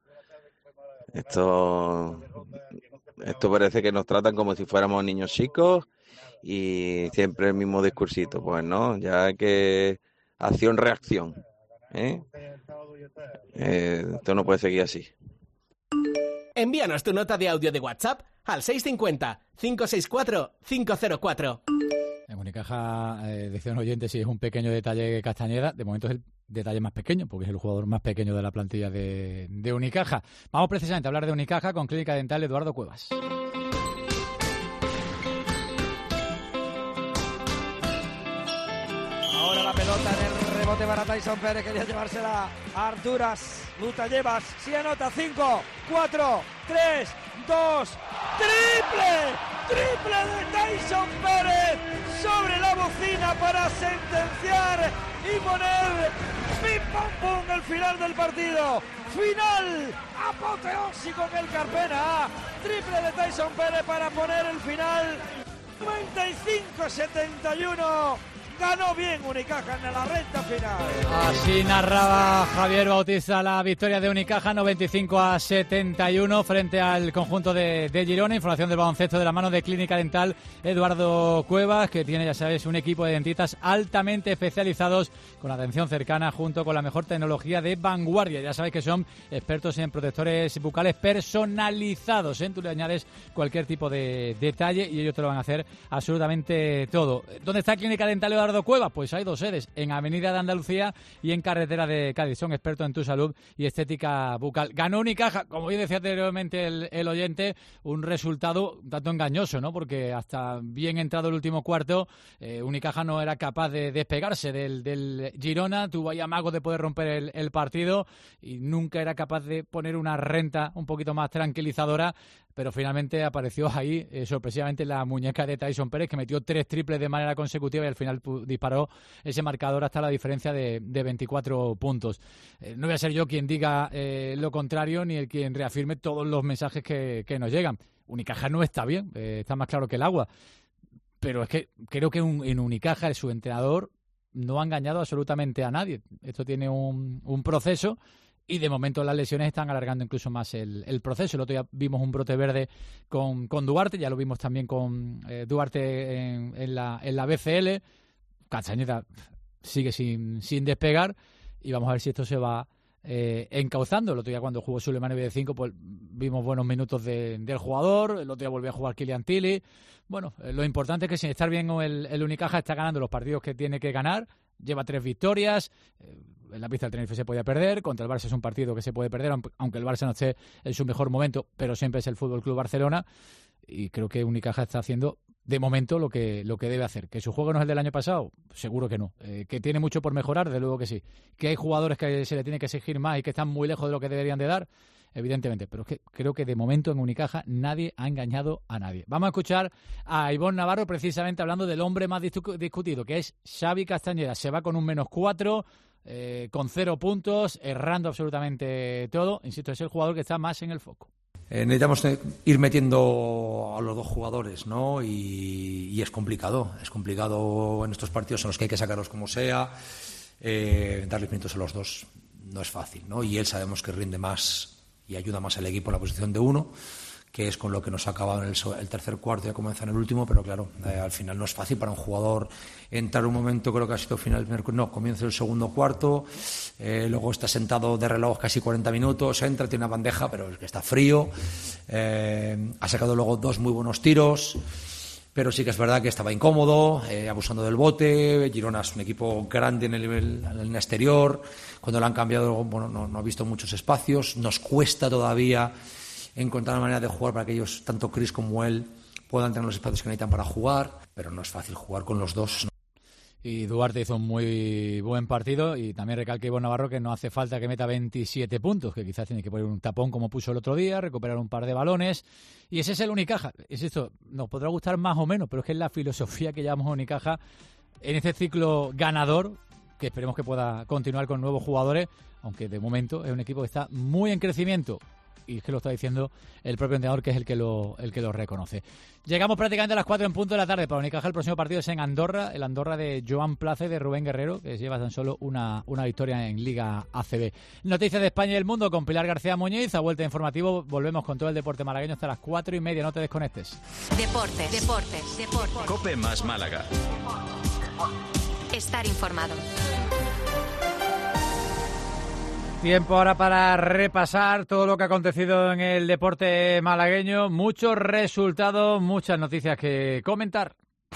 Esto, esto parece que nos tratan como si fuéramos niños chicos y siempre el mismo discursito. Pues no, ya hay que acción-reacción, ¿eh? Eh, esto no puede seguir así. Envíanos tu nota de audio de WhatsApp al seis cinco cero, cinco seis cuatro, cinco cero cuatro. En Unicaja, eh, decía un oyente, si es un pequeño detalle Castañeda, de momento es el detalle más pequeño, porque es el jugador más pequeño de la plantilla de, de Unicaja. Vamos precisamente a hablar de Unicaja con Clínica Dental Eduardo Cuevas. Ahora la pelota en el rebote para Tyson Pérez, quería llevársela a Arturas. Luta llevas, si anota, cinco, cuatro, tres, dos, triple, triple de Tyson Pérez sobre la bocina para sentenciar y poner pim pam pum el final del partido. Final apoteósico en el Carpena. Triple de Tyson Pérez para poner el final. noventa y cinco a setenta y uno. Ganó bien Unicaja en la recta final. Así narraba Javier Bautista la victoria de Unicaja, noventa y cinco a setenta y uno frente al conjunto de, de Girona. Información del baloncesto de la mano de Clínica Dental Eduardo Cuevas, que tiene, ya sabes, un equipo de dentistas altamente especializados con atención cercana junto con la mejor tecnología de vanguardia. Ya sabéis que son expertos en protectores bucales personalizados, ¿eh? Tú le añades cualquier tipo de detalle y ellos te lo van a hacer absolutamente todo. ¿Dónde está Clínica Dental Eduardo Cuevas? Pues hay dos sedes, en Avenida de Andalucía y en Carretera de Cádiz. Son expertos en tu salud y estética bucal. Ganó Unicaja, como bien decía anteriormente el, el oyente, un resultado un tanto engañoso, ¿no? Porque hasta bien entrado el último cuarto, eh, Unicaja no era capaz de despegarse del, del Girona, tuvo ahí amagos de poder romper el, el partido y nunca era capaz de poner una renta un poquito más tranquilizadora, pero finalmente apareció ahí eh, sorpresivamente la muñeca de Tyson Pérez, que metió tres triples de manera consecutiva y al final disparó ese marcador hasta la diferencia de, de veinticuatro puntos. Eh, no voy a ser yo quien diga eh, lo contrario, ni el quien reafirme todos los mensajes que, que nos llegan. Unicaja no está bien, eh, está más claro que el agua, pero es que creo que un, en Unicaja su entrenador no ha engañado absolutamente a nadie. Esto tiene un, un proceso y de momento las lesiones están alargando incluso más el, el proceso. El otro día vimos un brote verde con, con Duarte, ya lo vimos también con eh, Duarte en, en, la, en la B C L. Castañeda sigue sin, sin despegar y vamos a ver si esto se va eh, encauzando. El otro día cuando jugó Suleiman B de cinco, pues vimos buenos minutos de, del jugador. El otro día volvió a jugar Kylian Tilly. Bueno, eh, lo importante es que sin estar bien el, el Unicaja está ganando los partidos que tiene que ganar. Lleva tres victorias. Eh, en la pista del Tenerife se podía perder. Contra el Barça es un partido que se puede perder, aunque el Barça no esté en su mejor momento, pero siempre es el F C Barcelona. Y creo que Unicaja está haciendo de momento lo que lo que debe hacer. ¿Que su juego no es el del año pasado? Seguro que no. Eh, ¿Que tiene mucho por mejorar? De luego que sí. ¿Que hay jugadores que se le tiene que exigir más y que están muy lejos de lo que deberían de dar? Evidentemente. Pero es que creo que de momento en Unicaja nadie ha engañado a nadie. Vamos a escuchar a Ivonne Navarro precisamente hablando del hombre más discutido, que es Xavi Castañeda. Se va con un menos cuatro, eh, con cero puntos, errando absolutamente todo. Insisto, es el jugador que está más en el foco. Eh, necesitamos ir metiendo a los dos jugadores, ¿no? Y, y es complicado, es complicado en estos partidos en los que hay que sacarlos como sea, eh, darles minutos a los dos no es fácil, ¿no? Y él sabemos que rinde más y ayuda más al equipo en la posición de uno, que es con lo que nos ha acabado en el, el tercer cuarto y ha comenzado en el último, pero claro, eh, al final no es fácil para un jugador entrar un momento, creo que ha sido final, no, comienza el segundo cuarto, eh, luego está sentado de reloj casi cuarenta minutos, entra, tiene una bandeja, pero es que está frío, eh, ha sacado luego dos muy buenos tiros, pero sí que es verdad que estaba incómodo, eh, abusando del bote. Girona es un equipo grande en el nivel en el exterior, cuando lo han cambiado, bueno, no, no ha visto muchos espacios, nos cuesta todavía encontrar una manera de jugar para que ellos, tanto Chris como él, puedan tener los espacios que necesitan para jugar, pero no es fácil jugar con los dos, ¿no? Y Duarte hizo un muy buen partido y también recalca Ivonne Navarro que no hace falta que meta veintisiete puntos, que quizás tiene que poner un tapón como puso el otro día, recuperar un par de balones, y ese es el Unicaja. Insisto, nos podrá gustar más o menos, pero es que es la filosofía que llevamos a Unicaja en este ciclo ganador, que esperemos que pueda continuar con nuevos jugadores, aunque de momento es un equipo que está muy en crecimiento. Y es que lo está diciendo el propio entrenador, que es el que lo el que lo reconoce. Llegamos prácticamente a las cuatro en punto de la tarde. Para Unicaja el próximo partido es en Andorra, el Andorra de Joan Place, de Rubén Guerrero, que lleva tan solo una, una victoria en Liga A C B. Noticias de España y el mundo con Pilar García Muñiz. A vuelta de informativo volvemos con todo el deporte malagueño hasta las cuatro y media. No te desconectes. Deportes, deportes, deportes. Cope más Málaga. Estar informado. Tiempo ahora para repasar todo lo que ha acontecido en el deporte malagueño. Muchos resultados, muchas noticias que comentar.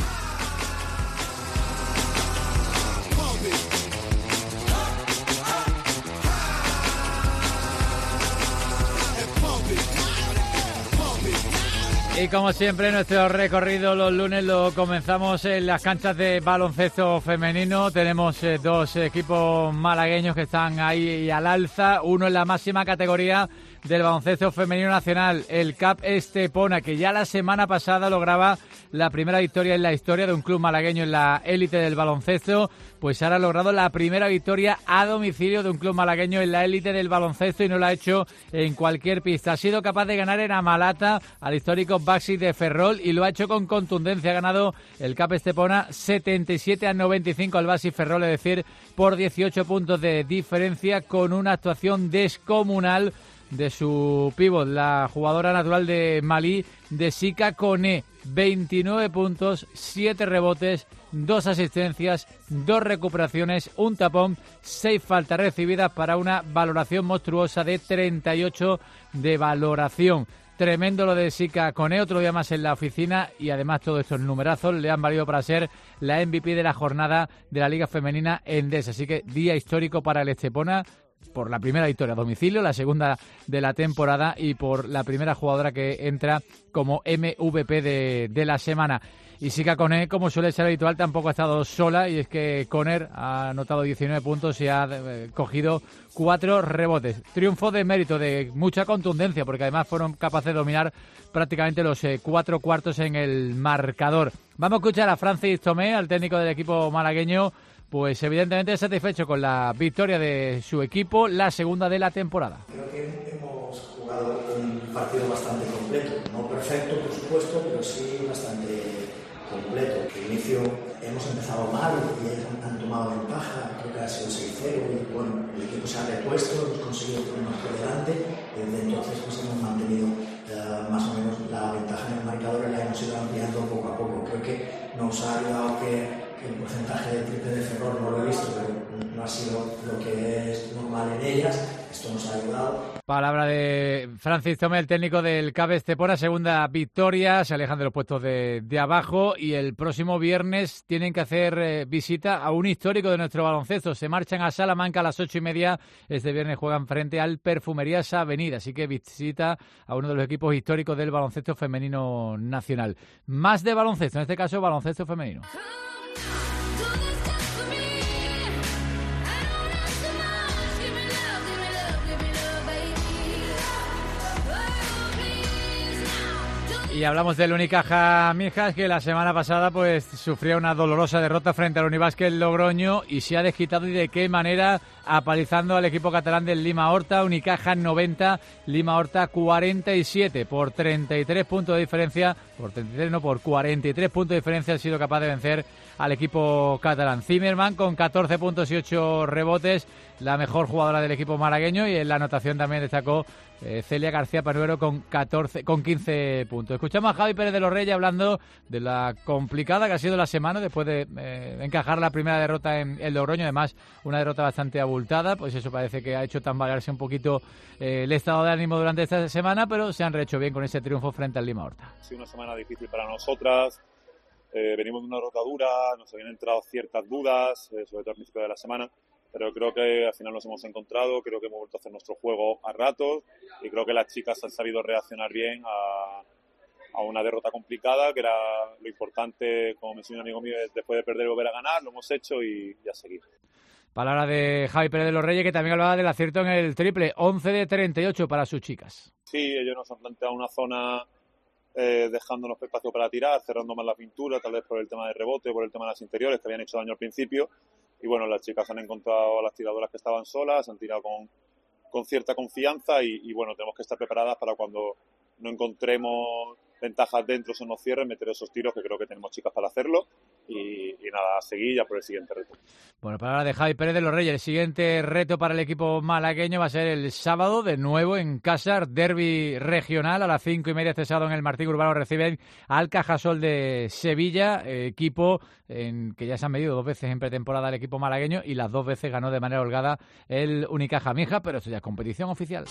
Y como siempre, nuestro recorrido los lunes lo comenzamos en las canchas de baloncesto femenino. Tenemos eh, dos equipos malagueños que están ahí al alza. Uno en la máxima categoría del baloncesto femenino nacional, el C A P Estepona, que ya la semana pasada lograba la primera victoria en la historia de un club malagueño en la élite del baloncesto. Pues ahora ha logrado la primera victoria a domicilio de un club malagueño en la élite del baloncesto y no lo ha hecho en cualquier pista. Ha sido capaz de ganar en Amalata al histórico Baxi de Ferrol y lo ha hecho con contundencia. Ha ganado el C A P Estepona setenta y siete a noventa y cinco al Baxi Ferrol, es decir, por dieciocho puntos de diferencia, con una actuación descomunal de su pívot, la jugadora natural de Malí, de Sika Koné. veintinueve puntos, siete rebotes, dos asistencias, dos recuperaciones, un tapón, seis faltas recibidas para una valoración monstruosa de treinta y ocho de valoración. Tremendo lo de Sika Koné, otro día más en la oficina, y además todos estos numerazos le han valido para ser la M V P de la jornada de la Liga Femenina Endesa. Así que día histórico para el Estepona, por la primera victoria a domicilio, la segunda de la temporada y por la primera jugadora que entra como M V P de, de la semana. Y Sika Koné, como suele ser habitual, tampoco ha estado sola, y es que Conner ha anotado diecinueve puntos y ha eh, cogido cuatro rebotes. Triunfo de mérito, de mucha contundencia, porque además fueron capaces de dominar prácticamente los eh, cuatro cuartos en el marcador. Vamos a escuchar a Francis Tomé, al técnico del equipo malagueño, pues evidentemente satisfecho con la victoria de su equipo, la segunda de la temporada. Creo que hemos jugado un partido bastante completo, no perfecto por supuesto, pero sí bastante completo. De inicio hemos empezado mal y ellos han tomado ventaja, creo que ha sido seis cero y bueno, el equipo se ha repuesto, hemos conseguido ponernos por delante y desde entonces pues hemos mantenido uh, más o menos la ventaja en el marcador y la hemos ido ampliando poco a poco. Creo que nos ha ayudado que el porcentaje de triple de Ferrol no lo he visto, pero no ha sido lo que es normal en ellas. Esto nos ha ayudado. Palabra de Francis Tomé, el técnico del C A P Estepona, segunda victoria, se alejan de los puestos de, de abajo y el próximo viernes tienen que hacer eh, visita a un histórico de nuestro baloncesto. Se marchan a Salamanca a las ocho y media. Este viernes juegan frente al Perfumerías Avenida, así que visita a uno de los equipos históricos del baloncesto femenino nacional. Más de baloncesto, en este caso baloncesto femenino. Y hablamos del Unicaja Mijas, que la semana pasada pues sufrió una dolorosa derrota frente al Unibásquet Logroño y se ha desquitado, y de qué manera, apalizando al equipo catalán del Lima Horta. Unicaja noventa, Lima Horta cuarenta y siete, por treinta y tres puntos de diferencia, por treinta y tres no, por cuarenta y tres puntos de diferencia ha sido capaz de vencer al equipo catalán. Zimmerman con catorce puntos y ocho rebotes, la mejor jugadora del equipo malagueño, y en la anotación también destacó eh, Celia García Panuero con catorce, con quince puntos. Escuchamos a Javi Pérez de los Reyes hablando de la complicada que ha sido la semana después de eh, encajar la primera derrota en el Logroño, además una derrota bastante abultada, pues eso parece que ha hecho tambalearse un poquito eh, el estado de ánimo durante esta semana, pero se han rehecho bien con ese triunfo frente al Lima Horta. Ha sido una semana difícil para nosotras, eh, venimos de una derrota dura, nos habían entrado ciertas dudas, eh, sobre todo al principio de la semana, pero creo que al final nos hemos encontrado, creo que hemos vuelto a hacer nuestro juego a ratos y creo que las chicas han sabido reaccionar bien a, a una derrota complicada, que era lo importante, como me enseñó un amigo mío, después de perder volver a ganar, lo hemos hecho y ya seguir. Palabra de Javi Pérez de los Reyes, que también hablaba del acierto en el triple, once de treinta y ocho para sus chicas. Sí, ellos nos han planteado una zona eh, dejándonos espacio para tirar, cerrando más la pintura, tal vez por el tema de rebote, por el tema de las interiores que habían hecho daño al principio. Y bueno, las chicas han encontrado a las tiradoras que estaban solas, han tirado con, con cierta confianza y, y bueno, tenemos que estar preparadas para cuando no encontremos ventajas dentro, se nos cierren, meter esos tiros, que creo que tenemos chicas para hacerlo. Y, y nada, a seguir ya por el siguiente reto. Bueno, palabra de Javi Pérez de los Reyes. El siguiente reto para el equipo malagueño va a ser el sábado, de nuevo en casa, derbi regional a las cinco y media este sábado en el Martín Urbano. Reciben al Cajasol de Sevilla, eh, equipo en que ya se han medido dos veces en pretemporada el equipo malagueño y las dos veces ganó de manera holgada el Unicaja Mija, pero esto ya es competición oficial.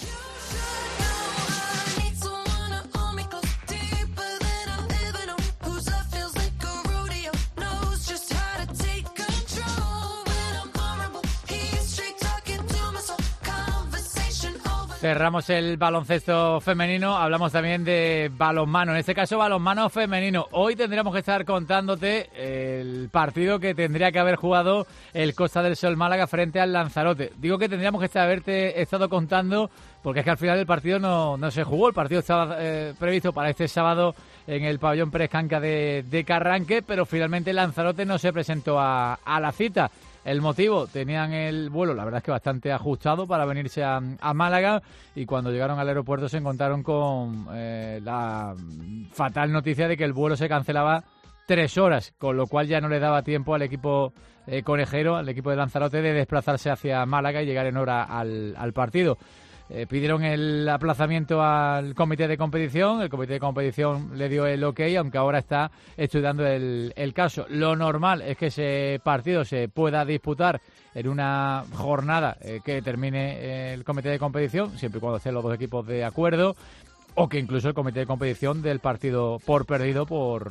Cerramos el baloncesto femenino, hablamos también de balonmano, en este caso balonmano femenino. Hoy tendríamos que estar contándote el partido que tendría que haber jugado el Costa del Sol Málaga frente al Lanzarote. Digo que tendríamos que estar, haberte estado contando porque es que al final el partido no, no se jugó. El partido estaba eh, previsto para este sábado en el pabellón Pérez Canca de, de Carranque, pero finalmente el Lanzarote no se presentó a, a la cita. El motivo, tenían el vuelo, la verdad es que bastante ajustado para venirse a, a Málaga y cuando llegaron al aeropuerto se encontraron con eh, la fatal noticia de que el vuelo se cancelaba tres horas, con lo cual ya no le daba tiempo al equipo eh, conejero, al equipo de Lanzarote, de desplazarse hacia Málaga y llegar en hora al, al partido. Eh, pidieron el aplazamiento al comité de competición, el comité de competición le dio el ok, aunque ahora está estudiando el, el caso. Lo normal es que ese partido se pueda disputar en una jornada eh, que termine eh, el comité de competición, siempre y cuando estén los dos equipos de acuerdo, o que incluso el comité de competición del partido por perdido por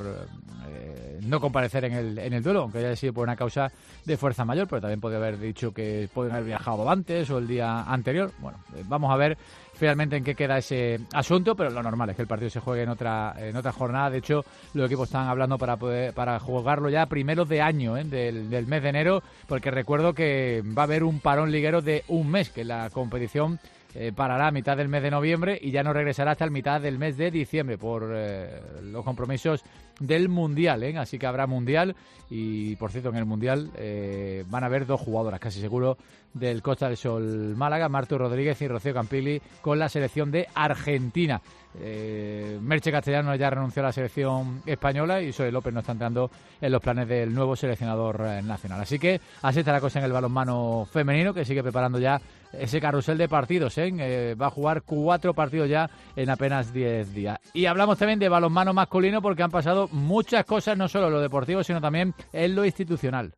eh, no comparecer en el, en el duelo, aunque haya sido por una causa de fuerza mayor, pero también podría haber dicho que pueden haber viajado antes o el día anterior. Bueno, eh, vamos a ver finalmente en qué queda ese asunto, pero lo normal es que el partido se juegue en otra en otra jornada. De hecho, los equipos están hablando para poder para jugarlo ya a primeros de año, ¿eh? del, del mes de enero, porque recuerdo que va a haber un parón liguero de un mes, que la competición Eh, parará a mitad del mes de noviembre y ya no regresará hasta el mitad del mes de diciembre por eh, los compromisos del Mundial, ¿eh? Así que habrá Mundial y, por cierto, en el Mundial eh, van a haber dos jugadoras, casi seguro, del Costa del Sol Málaga, Martu Rodríguez y Rocío Campilli, con la selección de Argentina. Eh, Merche Castellano ya renunció a la selección española y Zoe López no está entrando en los planes del nuevo seleccionador eh, nacional. Así que así está la cosa en el balonmano femenino, que sigue preparando ya ese carrusel de partidos, ¿eh? Eh, va a jugar cuatro partidos ya en apenas diez días. Y hablamos también de balonmano masculino porque han pasado muchas cosas, no solo en lo deportivo, sino también en lo institucional.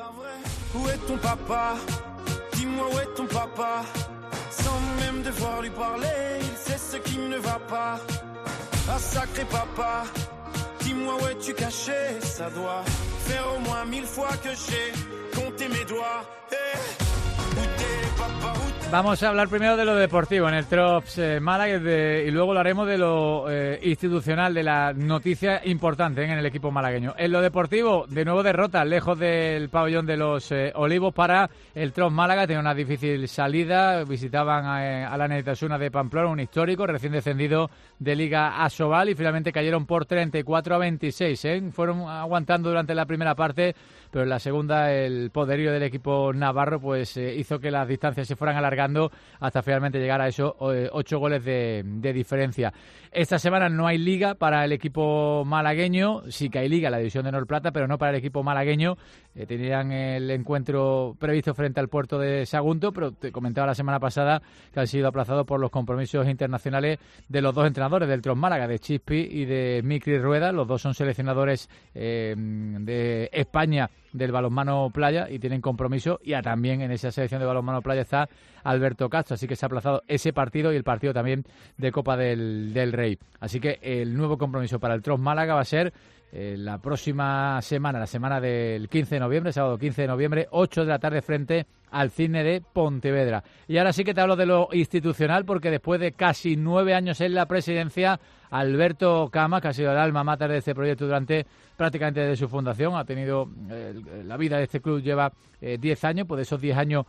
Ah, sacré papa, dis-moi où es-tu caché? Ça doit faire au moins mille fois que j'ai compté mes doigts. Hey, où t'es, papa, où t'es? Vamos a hablar primero de lo deportivo en el Trops eh, Málaga de, y luego lo haremos de lo eh, institucional, de la noticia importante eh, en el equipo malagueño. En lo deportivo, de nuevo derrota, lejos del pabellón de los eh, Olivos para el Trops Málaga. Tenía una difícil salida, visitaban a, a la Netasuna de Pamplona, un histórico, recién descendido de Liga Asobal, y finalmente cayeron por treinta y cuatro a veintiséis. Eh. Fueron aguantando durante la primera parte, pero en la segunda el poderío del equipo navarro pues eh, hizo que las distancias se fueran alargando hasta finalmente llegar a esos eh, ocho goles de, de diferencia. Esta semana no hay liga para el equipo malagueño, sí que hay liga en la división de Honor Plata, pero no para el equipo malagueño. Eh, tenían el encuentro previsto frente al Puerto de Sagunto, pero te comentaba la semana pasada que han sido aplazados por los compromisos internacionales de los dos entrenadores del Trops Málaga, de Chispi y de Micri Rueda. Los dos son seleccionadores eh, de España del balonmano playa y tienen compromiso, y también en esa selección de balonmano playa está Alberto Castro, así que se ha aplazado ese partido y el partido también de Copa del, del Rey. Así que el nuevo compromiso para el Trops Málaga va a ser eh, la próxima semana, la semana del quince de noviembre, sábado quince de noviembre, ocho de la tarde, frente al Cisne de Pontevedra. Y ahora sí que te hablo de lo institucional, porque después de casi nueve años en la presidencia, Alberto Cama, que ha sido el alma mater de este proyecto durante prácticamente desde su fundación, ha tenido eh, la vida de este club lleva eh, diez años, pues de esos diez años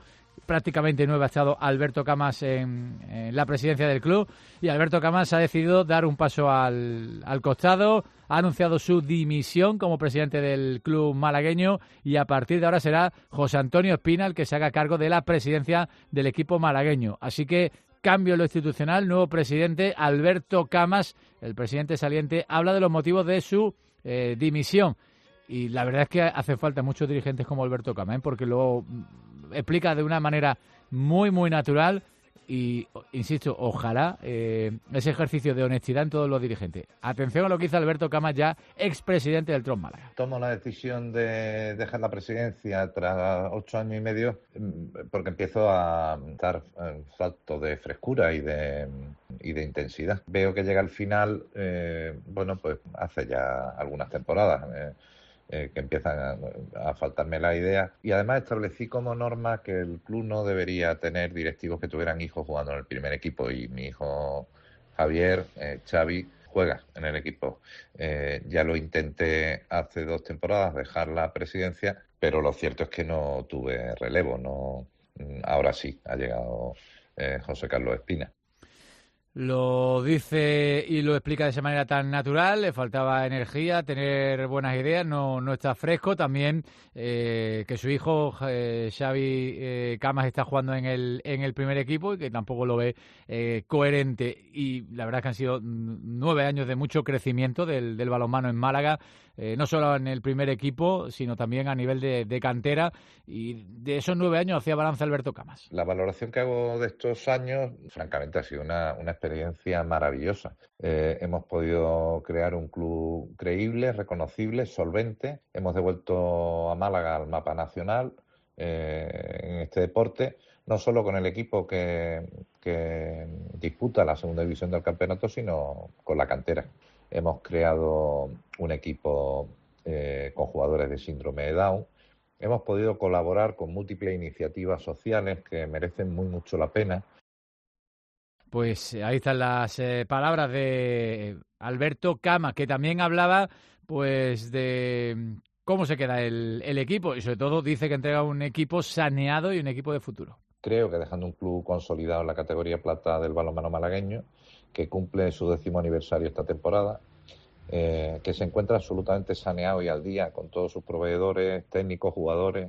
prácticamente nueve ha estado Alberto Camas en, en la presidencia del club, y Alberto Camas ha decidido dar un paso al, al costado, ha anunciado su dimisión como presidente del club malagueño, y a partir de ahora será José Antonio Espina el que se haga cargo de la presidencia del equipo malagueño. Así que cambio en lo institucional, nuevo presidente, Alberto Camas, el presidente saliente, habla de los motivos de su eh, dimisión. Y la verdad es que hace falta muchos dirigentes como Alberto Camas, ¿eh? porque lo explica de una manera muy, muy natural y, insisto, ojalá eh, ese ejercicio de honestidad en todos los dirigentes. Atención a lo que hizo Alberto Camas, ya expresidente del Tros Málaga. Tomo la decisión de dejar la presidencia tras ocho años y medio porque empiezo a dar salto de frescura y de, y de intensidad. Veo que llega el final, eh, bueno, pues hace ya algunas temporadas, eh, Eh, que empiezan a, a faltarme la idea, y además establecí como norma que el club no debería tener directivos que tuvieran hijos jugando en el primer equipo, y mi hijo Javier, eh, Xavi, juega en el equipo. Eh, ya lo intenté hace dos temporadas, dejar la presidencia, pero lo cierto es que no tuve relevo. No, ahora sí ha llegado eh, José Carlos Espina. Lo dice y lo explica de esa manera tan natural. Le faltaba energía, tener buenas ideas, no, no está fresco. También eh, que su hijo eh, Xavi eh, Camas está jugando en el, en el primer equipo y que tampoco lo ve eh, coherente. Y la verdad es que han sido nueve años de mucho crecimiento del, del balonmano en Málaga, eh, no solo en el primer equipo, sino también a nivel de, de cantera. Y de esos nueve años hacía balance Alberto Camas. La valoración que hago de estos años, francamente, ha sido una, una experiencia maravillosa. Eh, hemos podido crear un club creíble, reconocible, solvente. Hemos devuelto a Málaga al mapa nacional eh, en este deporte, no solo con el equipo que, que disputa la segunda división del campeonato, sino con la cantera. Hemos creado un equipo eh, con jugadores de síndrome de Down. Hemos podido colaborar con múltiples iniciativas sociales que merecen muy mucho la pena. Pues ahí están las eh, palabras de Alberto Camas, que también hablaba pues de cómo se queda el, el equipo, y sobre todo dice que entrega un equipo saneado y un equipo de futuro. Creo que dejando un club consolidado en la categoría plata del balonmano malagueño, que cumple su décimo aniversario esta temporada, eh, que se encuentra absolutamente saneado y al día con todos sus proveedores, técnicos, jugadores,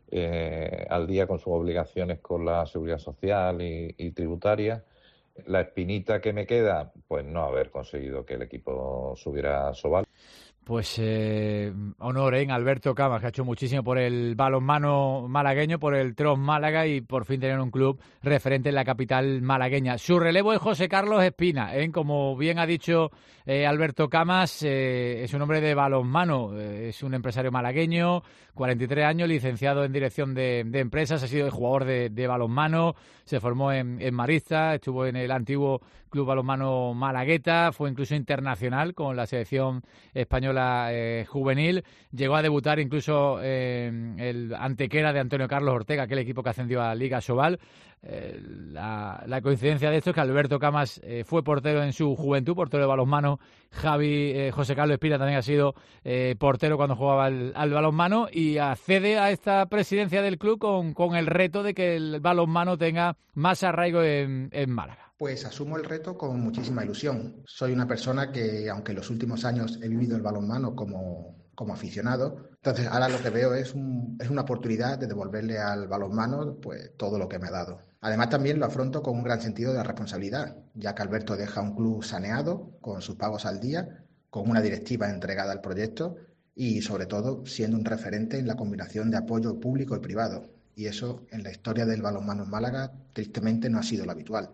eh, al día con sus obligaciones con la seguridad social y, y tributaria. La espinita que me queda, pues no haber conseguido que el equipo subiera a Sobal. Pues eh, honor en Alberto Camas, que ha hecho muchísimo por el balonmano malagueño, por el Tros Málaga, y por fin tener un club referente en la capital malagueña. Su relevo es José Carlos Espina, ¿eh? Como bien ha dicho eh, Alberto Camas, eh, es un hombre de balonmano, eh, es un empresario malagueño, cuarenta y tres años, licenciado en dirección de, de empresas, ha sido jugador de, de balonmano, se formó en, en Marista, estuvo en el antiguo Club Balonmano Malagueta, fue incluso internacional con la selección española eh, juvenil, llegó a debutar incluso en eh, el Antequera de Antonio Carlos Ortega, aquel equipo que ascendió a Liga Sobal. Eh, la, la coincidencia de esto es que Alberto Camas eh, fue portero en su juventud, portero de balonmano. Javi, eh, José Carlos Espina también ha sido eh, portero cuando jugaba al, al balonmano, y accede a esta presidencia del club con, con el reto de que el balonmano tenga más arraigo en, en Málaga. Pues asumo el reto con muchísima ilusión. Soy una persona que, aunque en los últimos años he vivido el balonmano como, como aficionado, entonces ahora lo que veo es, un, es una oportunidad de devolverle al balonmano pues todo lo que me ha dado. Además también lo afronto con un gran sentido de responsabilidad, ya que Alberto deja un club saneado, con sus pagos al día, con una directiva entregada al proyecto y sobre todo siendo un referente en la combinación de apoyo público y privado. Y eso en la historia del balonmano en Málaga tristemente no ha sido lo habitual.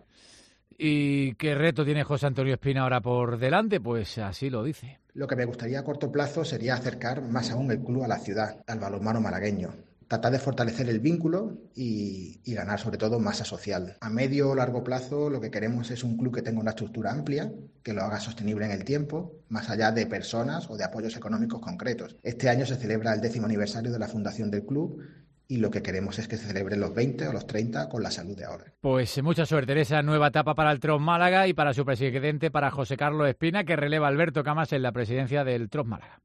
¿Y qué reto tiene José Antonio Espina ahora por delante? Pues así lo dice. Lo que me gustaría a corto plazo sería acercar más aún el club a la ciudad, al balonmano malagueño. Tratar de fortalecer el vínculo y, y ganar sobre todo masa social. A medio o largo plazo lo que queremos es un club que tenga una estructura amplia, que lo haga sostenible en el tiempo, más allá de personas o de apoyos económicos concretos. Este año se celebra el décimo aniversario de la fundación del club, y lo que queremos es que se celebren los veinte o los treinta con la salud de ahora. Pues mucha suerte en esa nueva etapa para el Tros Málaga y para su presidente, para José Carlos Espina, que releva a Alberto Camas en la presidencia del Tros Málaga.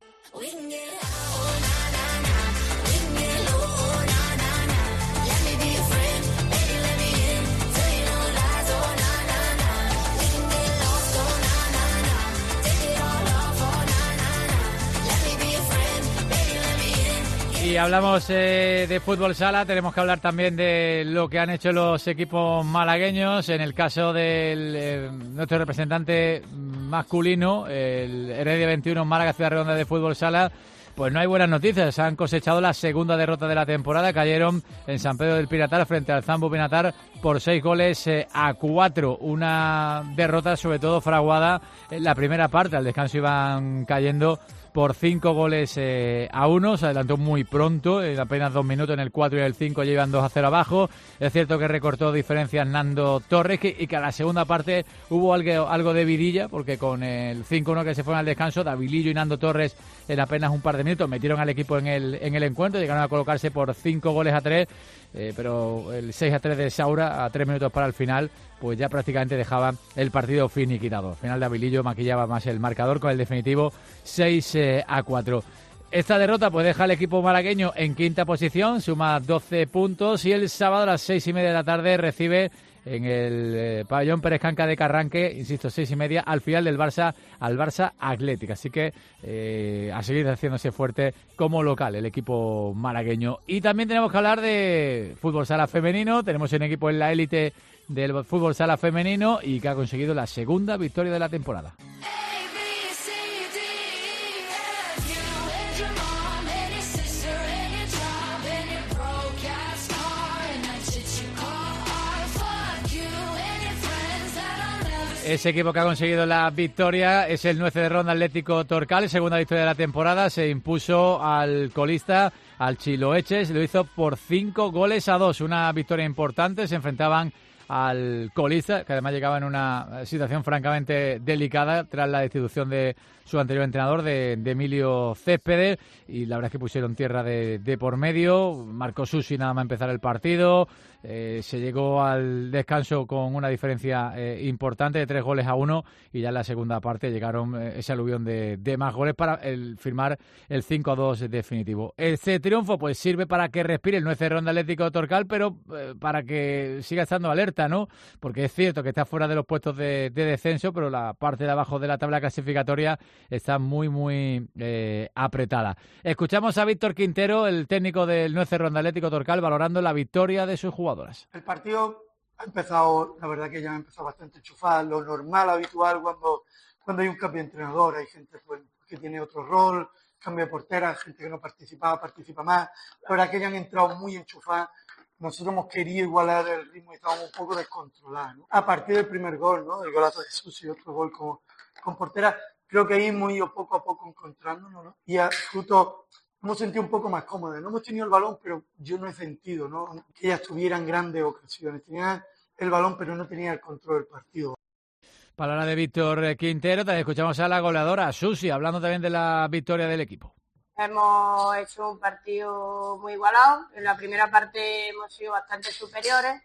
Y hablamos eh, de fútbol sala, tenemos que hablar también de lo que han hecho los equipos malagueños. En el caso de eh, nuestro representante masculino, el Heredia veintiuno Málaga Ciudad Redonda de fútbol sala, pues no hay buenas noticias. Han cosechado la segunda derrota de la temporada. Cayeron en San Pedro del Pinatar frente al Zambu Pinatar por seis goles eh, a cuatro. Una derrota sobre todo fraguada en la primera parte. Al descanso iban cayendo por cinco goles eh, a uno. Se adelantó muy pronto, en apenas dos minutos, en el cuatro y el cinco ya iban dos a cero abajo. Es cierto que recortó diferencias Nando Torres que, y que a la segunda parte hubo algo, algo de vidilla, porque con el cinco uno que se fueron al descanso, Davilillo y Nando Torres en apenas un par de minutos metieron al equipo en el, en el encuentro, llegaron a colocarse por cinco goles a tres, eh, pero el seis a tres de Saura a tres minutos para el final, pues ya prácticamente dejaba el partido finiquitado. Al final Davilillo maquillaba más el marcador con el definitivo seis a cuatro. Esta derrota pues deja al equipo malagueño en quinta posición, suma doce puntos y el sábado a las seis y media de la tarde recibe en el eh, pabellón Pérez Canca de Carranque, insisto, seis y media, al final del Barça, al Barça Atlético. Así que eh, a seguir haciéndose fuerte como local el equipo malagueño. Y también tenemos que hablar de fútbol sala femenino. Tenemos un equipo en la élite del fútbol sala femenino y que ha conseguido la segunda victoria de la temporada. Ese equipo que ha conseguido la victoria es el nueve de Ronda Atlético Torcal, segunda victoria de la temporada. Se impuso al colista, al Chiloeches, lo hizo por cinco goles a dos. Una victoria importante, se enfrentaban al colista, que además llegaba en una situación francamente delicada tras la destitución de su anterior entrenador, de, de Emilio Céspedes, y la verdad es que pusieron tierra de, de por medio. Marcó Susi nada más empezar el partido. Eh, se llegó al descanso con una diferencia eh, importante de tres goles a uno y ya en la segunda parte llegaron eh, ese aluvión de, de más goles para el, firmar el cinco a dos definitivo. Este triunfo pues sirve para que respire el nueve de Ronda Atlético Torcal, pero eh, para que siga estando alerta, ¿no? Porque es cierto que está fuera de los puestos de, de descenso, pero la parte de abajo de la tabla clasificatoria está muy, muy eh, apretada. Escuchamos a Víctor Quintero, el técnico del nueve de Ronda Atlético Torcal, valorando la victoria de sus jugadores. El partido ha empezado, la verdad que ya ha empezado bastante enchufado, lo normal, habitual cuando, cuando hay un cambio de entrenador, hay gente pues, que tiene otro rol, cambio de portera, gente que no participaba, participa más. La verdad que ya han entrado muy enchufados. Nosotros hemos querido igualar el ritmo y estábamos un poco descontrolados, ¿no? A partir del primer gol, ¿no? El golazo de Susi y otro gol con, con portera, creo que ahí hemos ido poco a poco encontrándonos, ¿no? Y a fruto hemos sentido un poco más cómodos. No hemos tenido el balón, pero yo no he sentido, ¿no? Que ellas tuvieran grandes ocasiones. Tenían el balón, pero no tenían el control del partido. Palabra de Víctor Quintero. También escuchamos a la goleadora, Susi, hablando también de la victoria del equipo. Hemos hecho un partido muy igualado. En la primera parte hemos sido bastante superiores,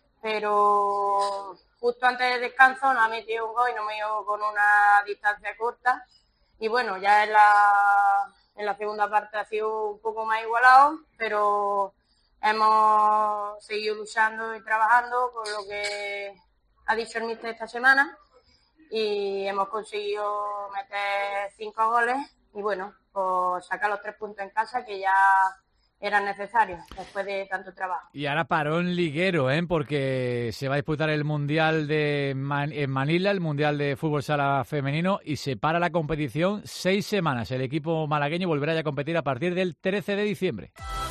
pero justo antes del descanso nos ha metido un gol y nos hemos ido con una distancia corta. Y bueno, ya en la... En la segunda parte ha sido un poco más igualado, pero hemos seguido luchando y trabajando con lo que ha dicho el míster esta semana y hemos conseguido meter cinco goles y bueno, pues sacar los tres puntos en casa que ya eran necesarios después de tanto trabajo. Y ahora parón liguero, ¿eh? Porque se va a disputar el Mundial de Man- en Manila, el Mundial de Fútbol Sala Femenino, y se para la competición seis semanas. El equipo malagueño volverá ya a competir a partir del trece de diciembre.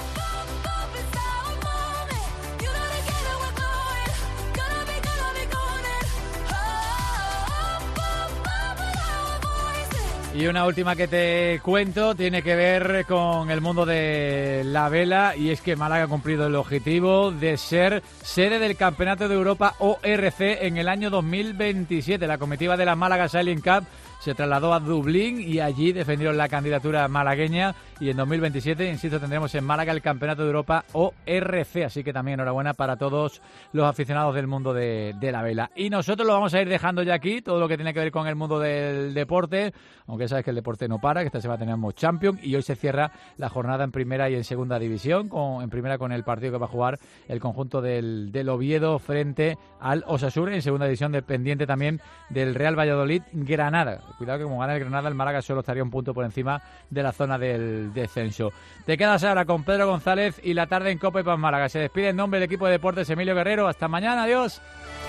Y una última que te cuento tiene que ver con el mundo de la vela, y es que Málaga ha cumplido el objetivo de ser sede del Campeonato de Europa O R C en el año dos mil veintisiete. La comitiva de la Málaga Sailing Cup se trasladó a Dublín y allí defendieron la candidatura malagueña, y en dos mil veintisiete, insisto, tendremos en Málaga el Campeonato de Europa O R C, así que también enhorabuena para todos los aficionados del mundo de, de la vela. Y nosotros lo vamos a ir dejando ya aquí, todo lo que tiene que ver con el mundo del deporte, aunque sabes que el deporte no para, que esta semana tenemos Champions y hoy se cierra la jornada en primera y en segunda división, con, en primera con el partido que va a jugar el conjunto del, del Oviedo frente al Osasuna, en segunda división dependiente también del Real Valladolid Granada. cuidado que como gana el Granada, el Málaga solo estaría un punto por encima de la zona del descenso. Te quedas ahora con Pedro González y la tarde en Copa y Pan Málaga. Se despide en nombre del equipo de deportes Emilio Guerrero. Hasta mañana, adiós.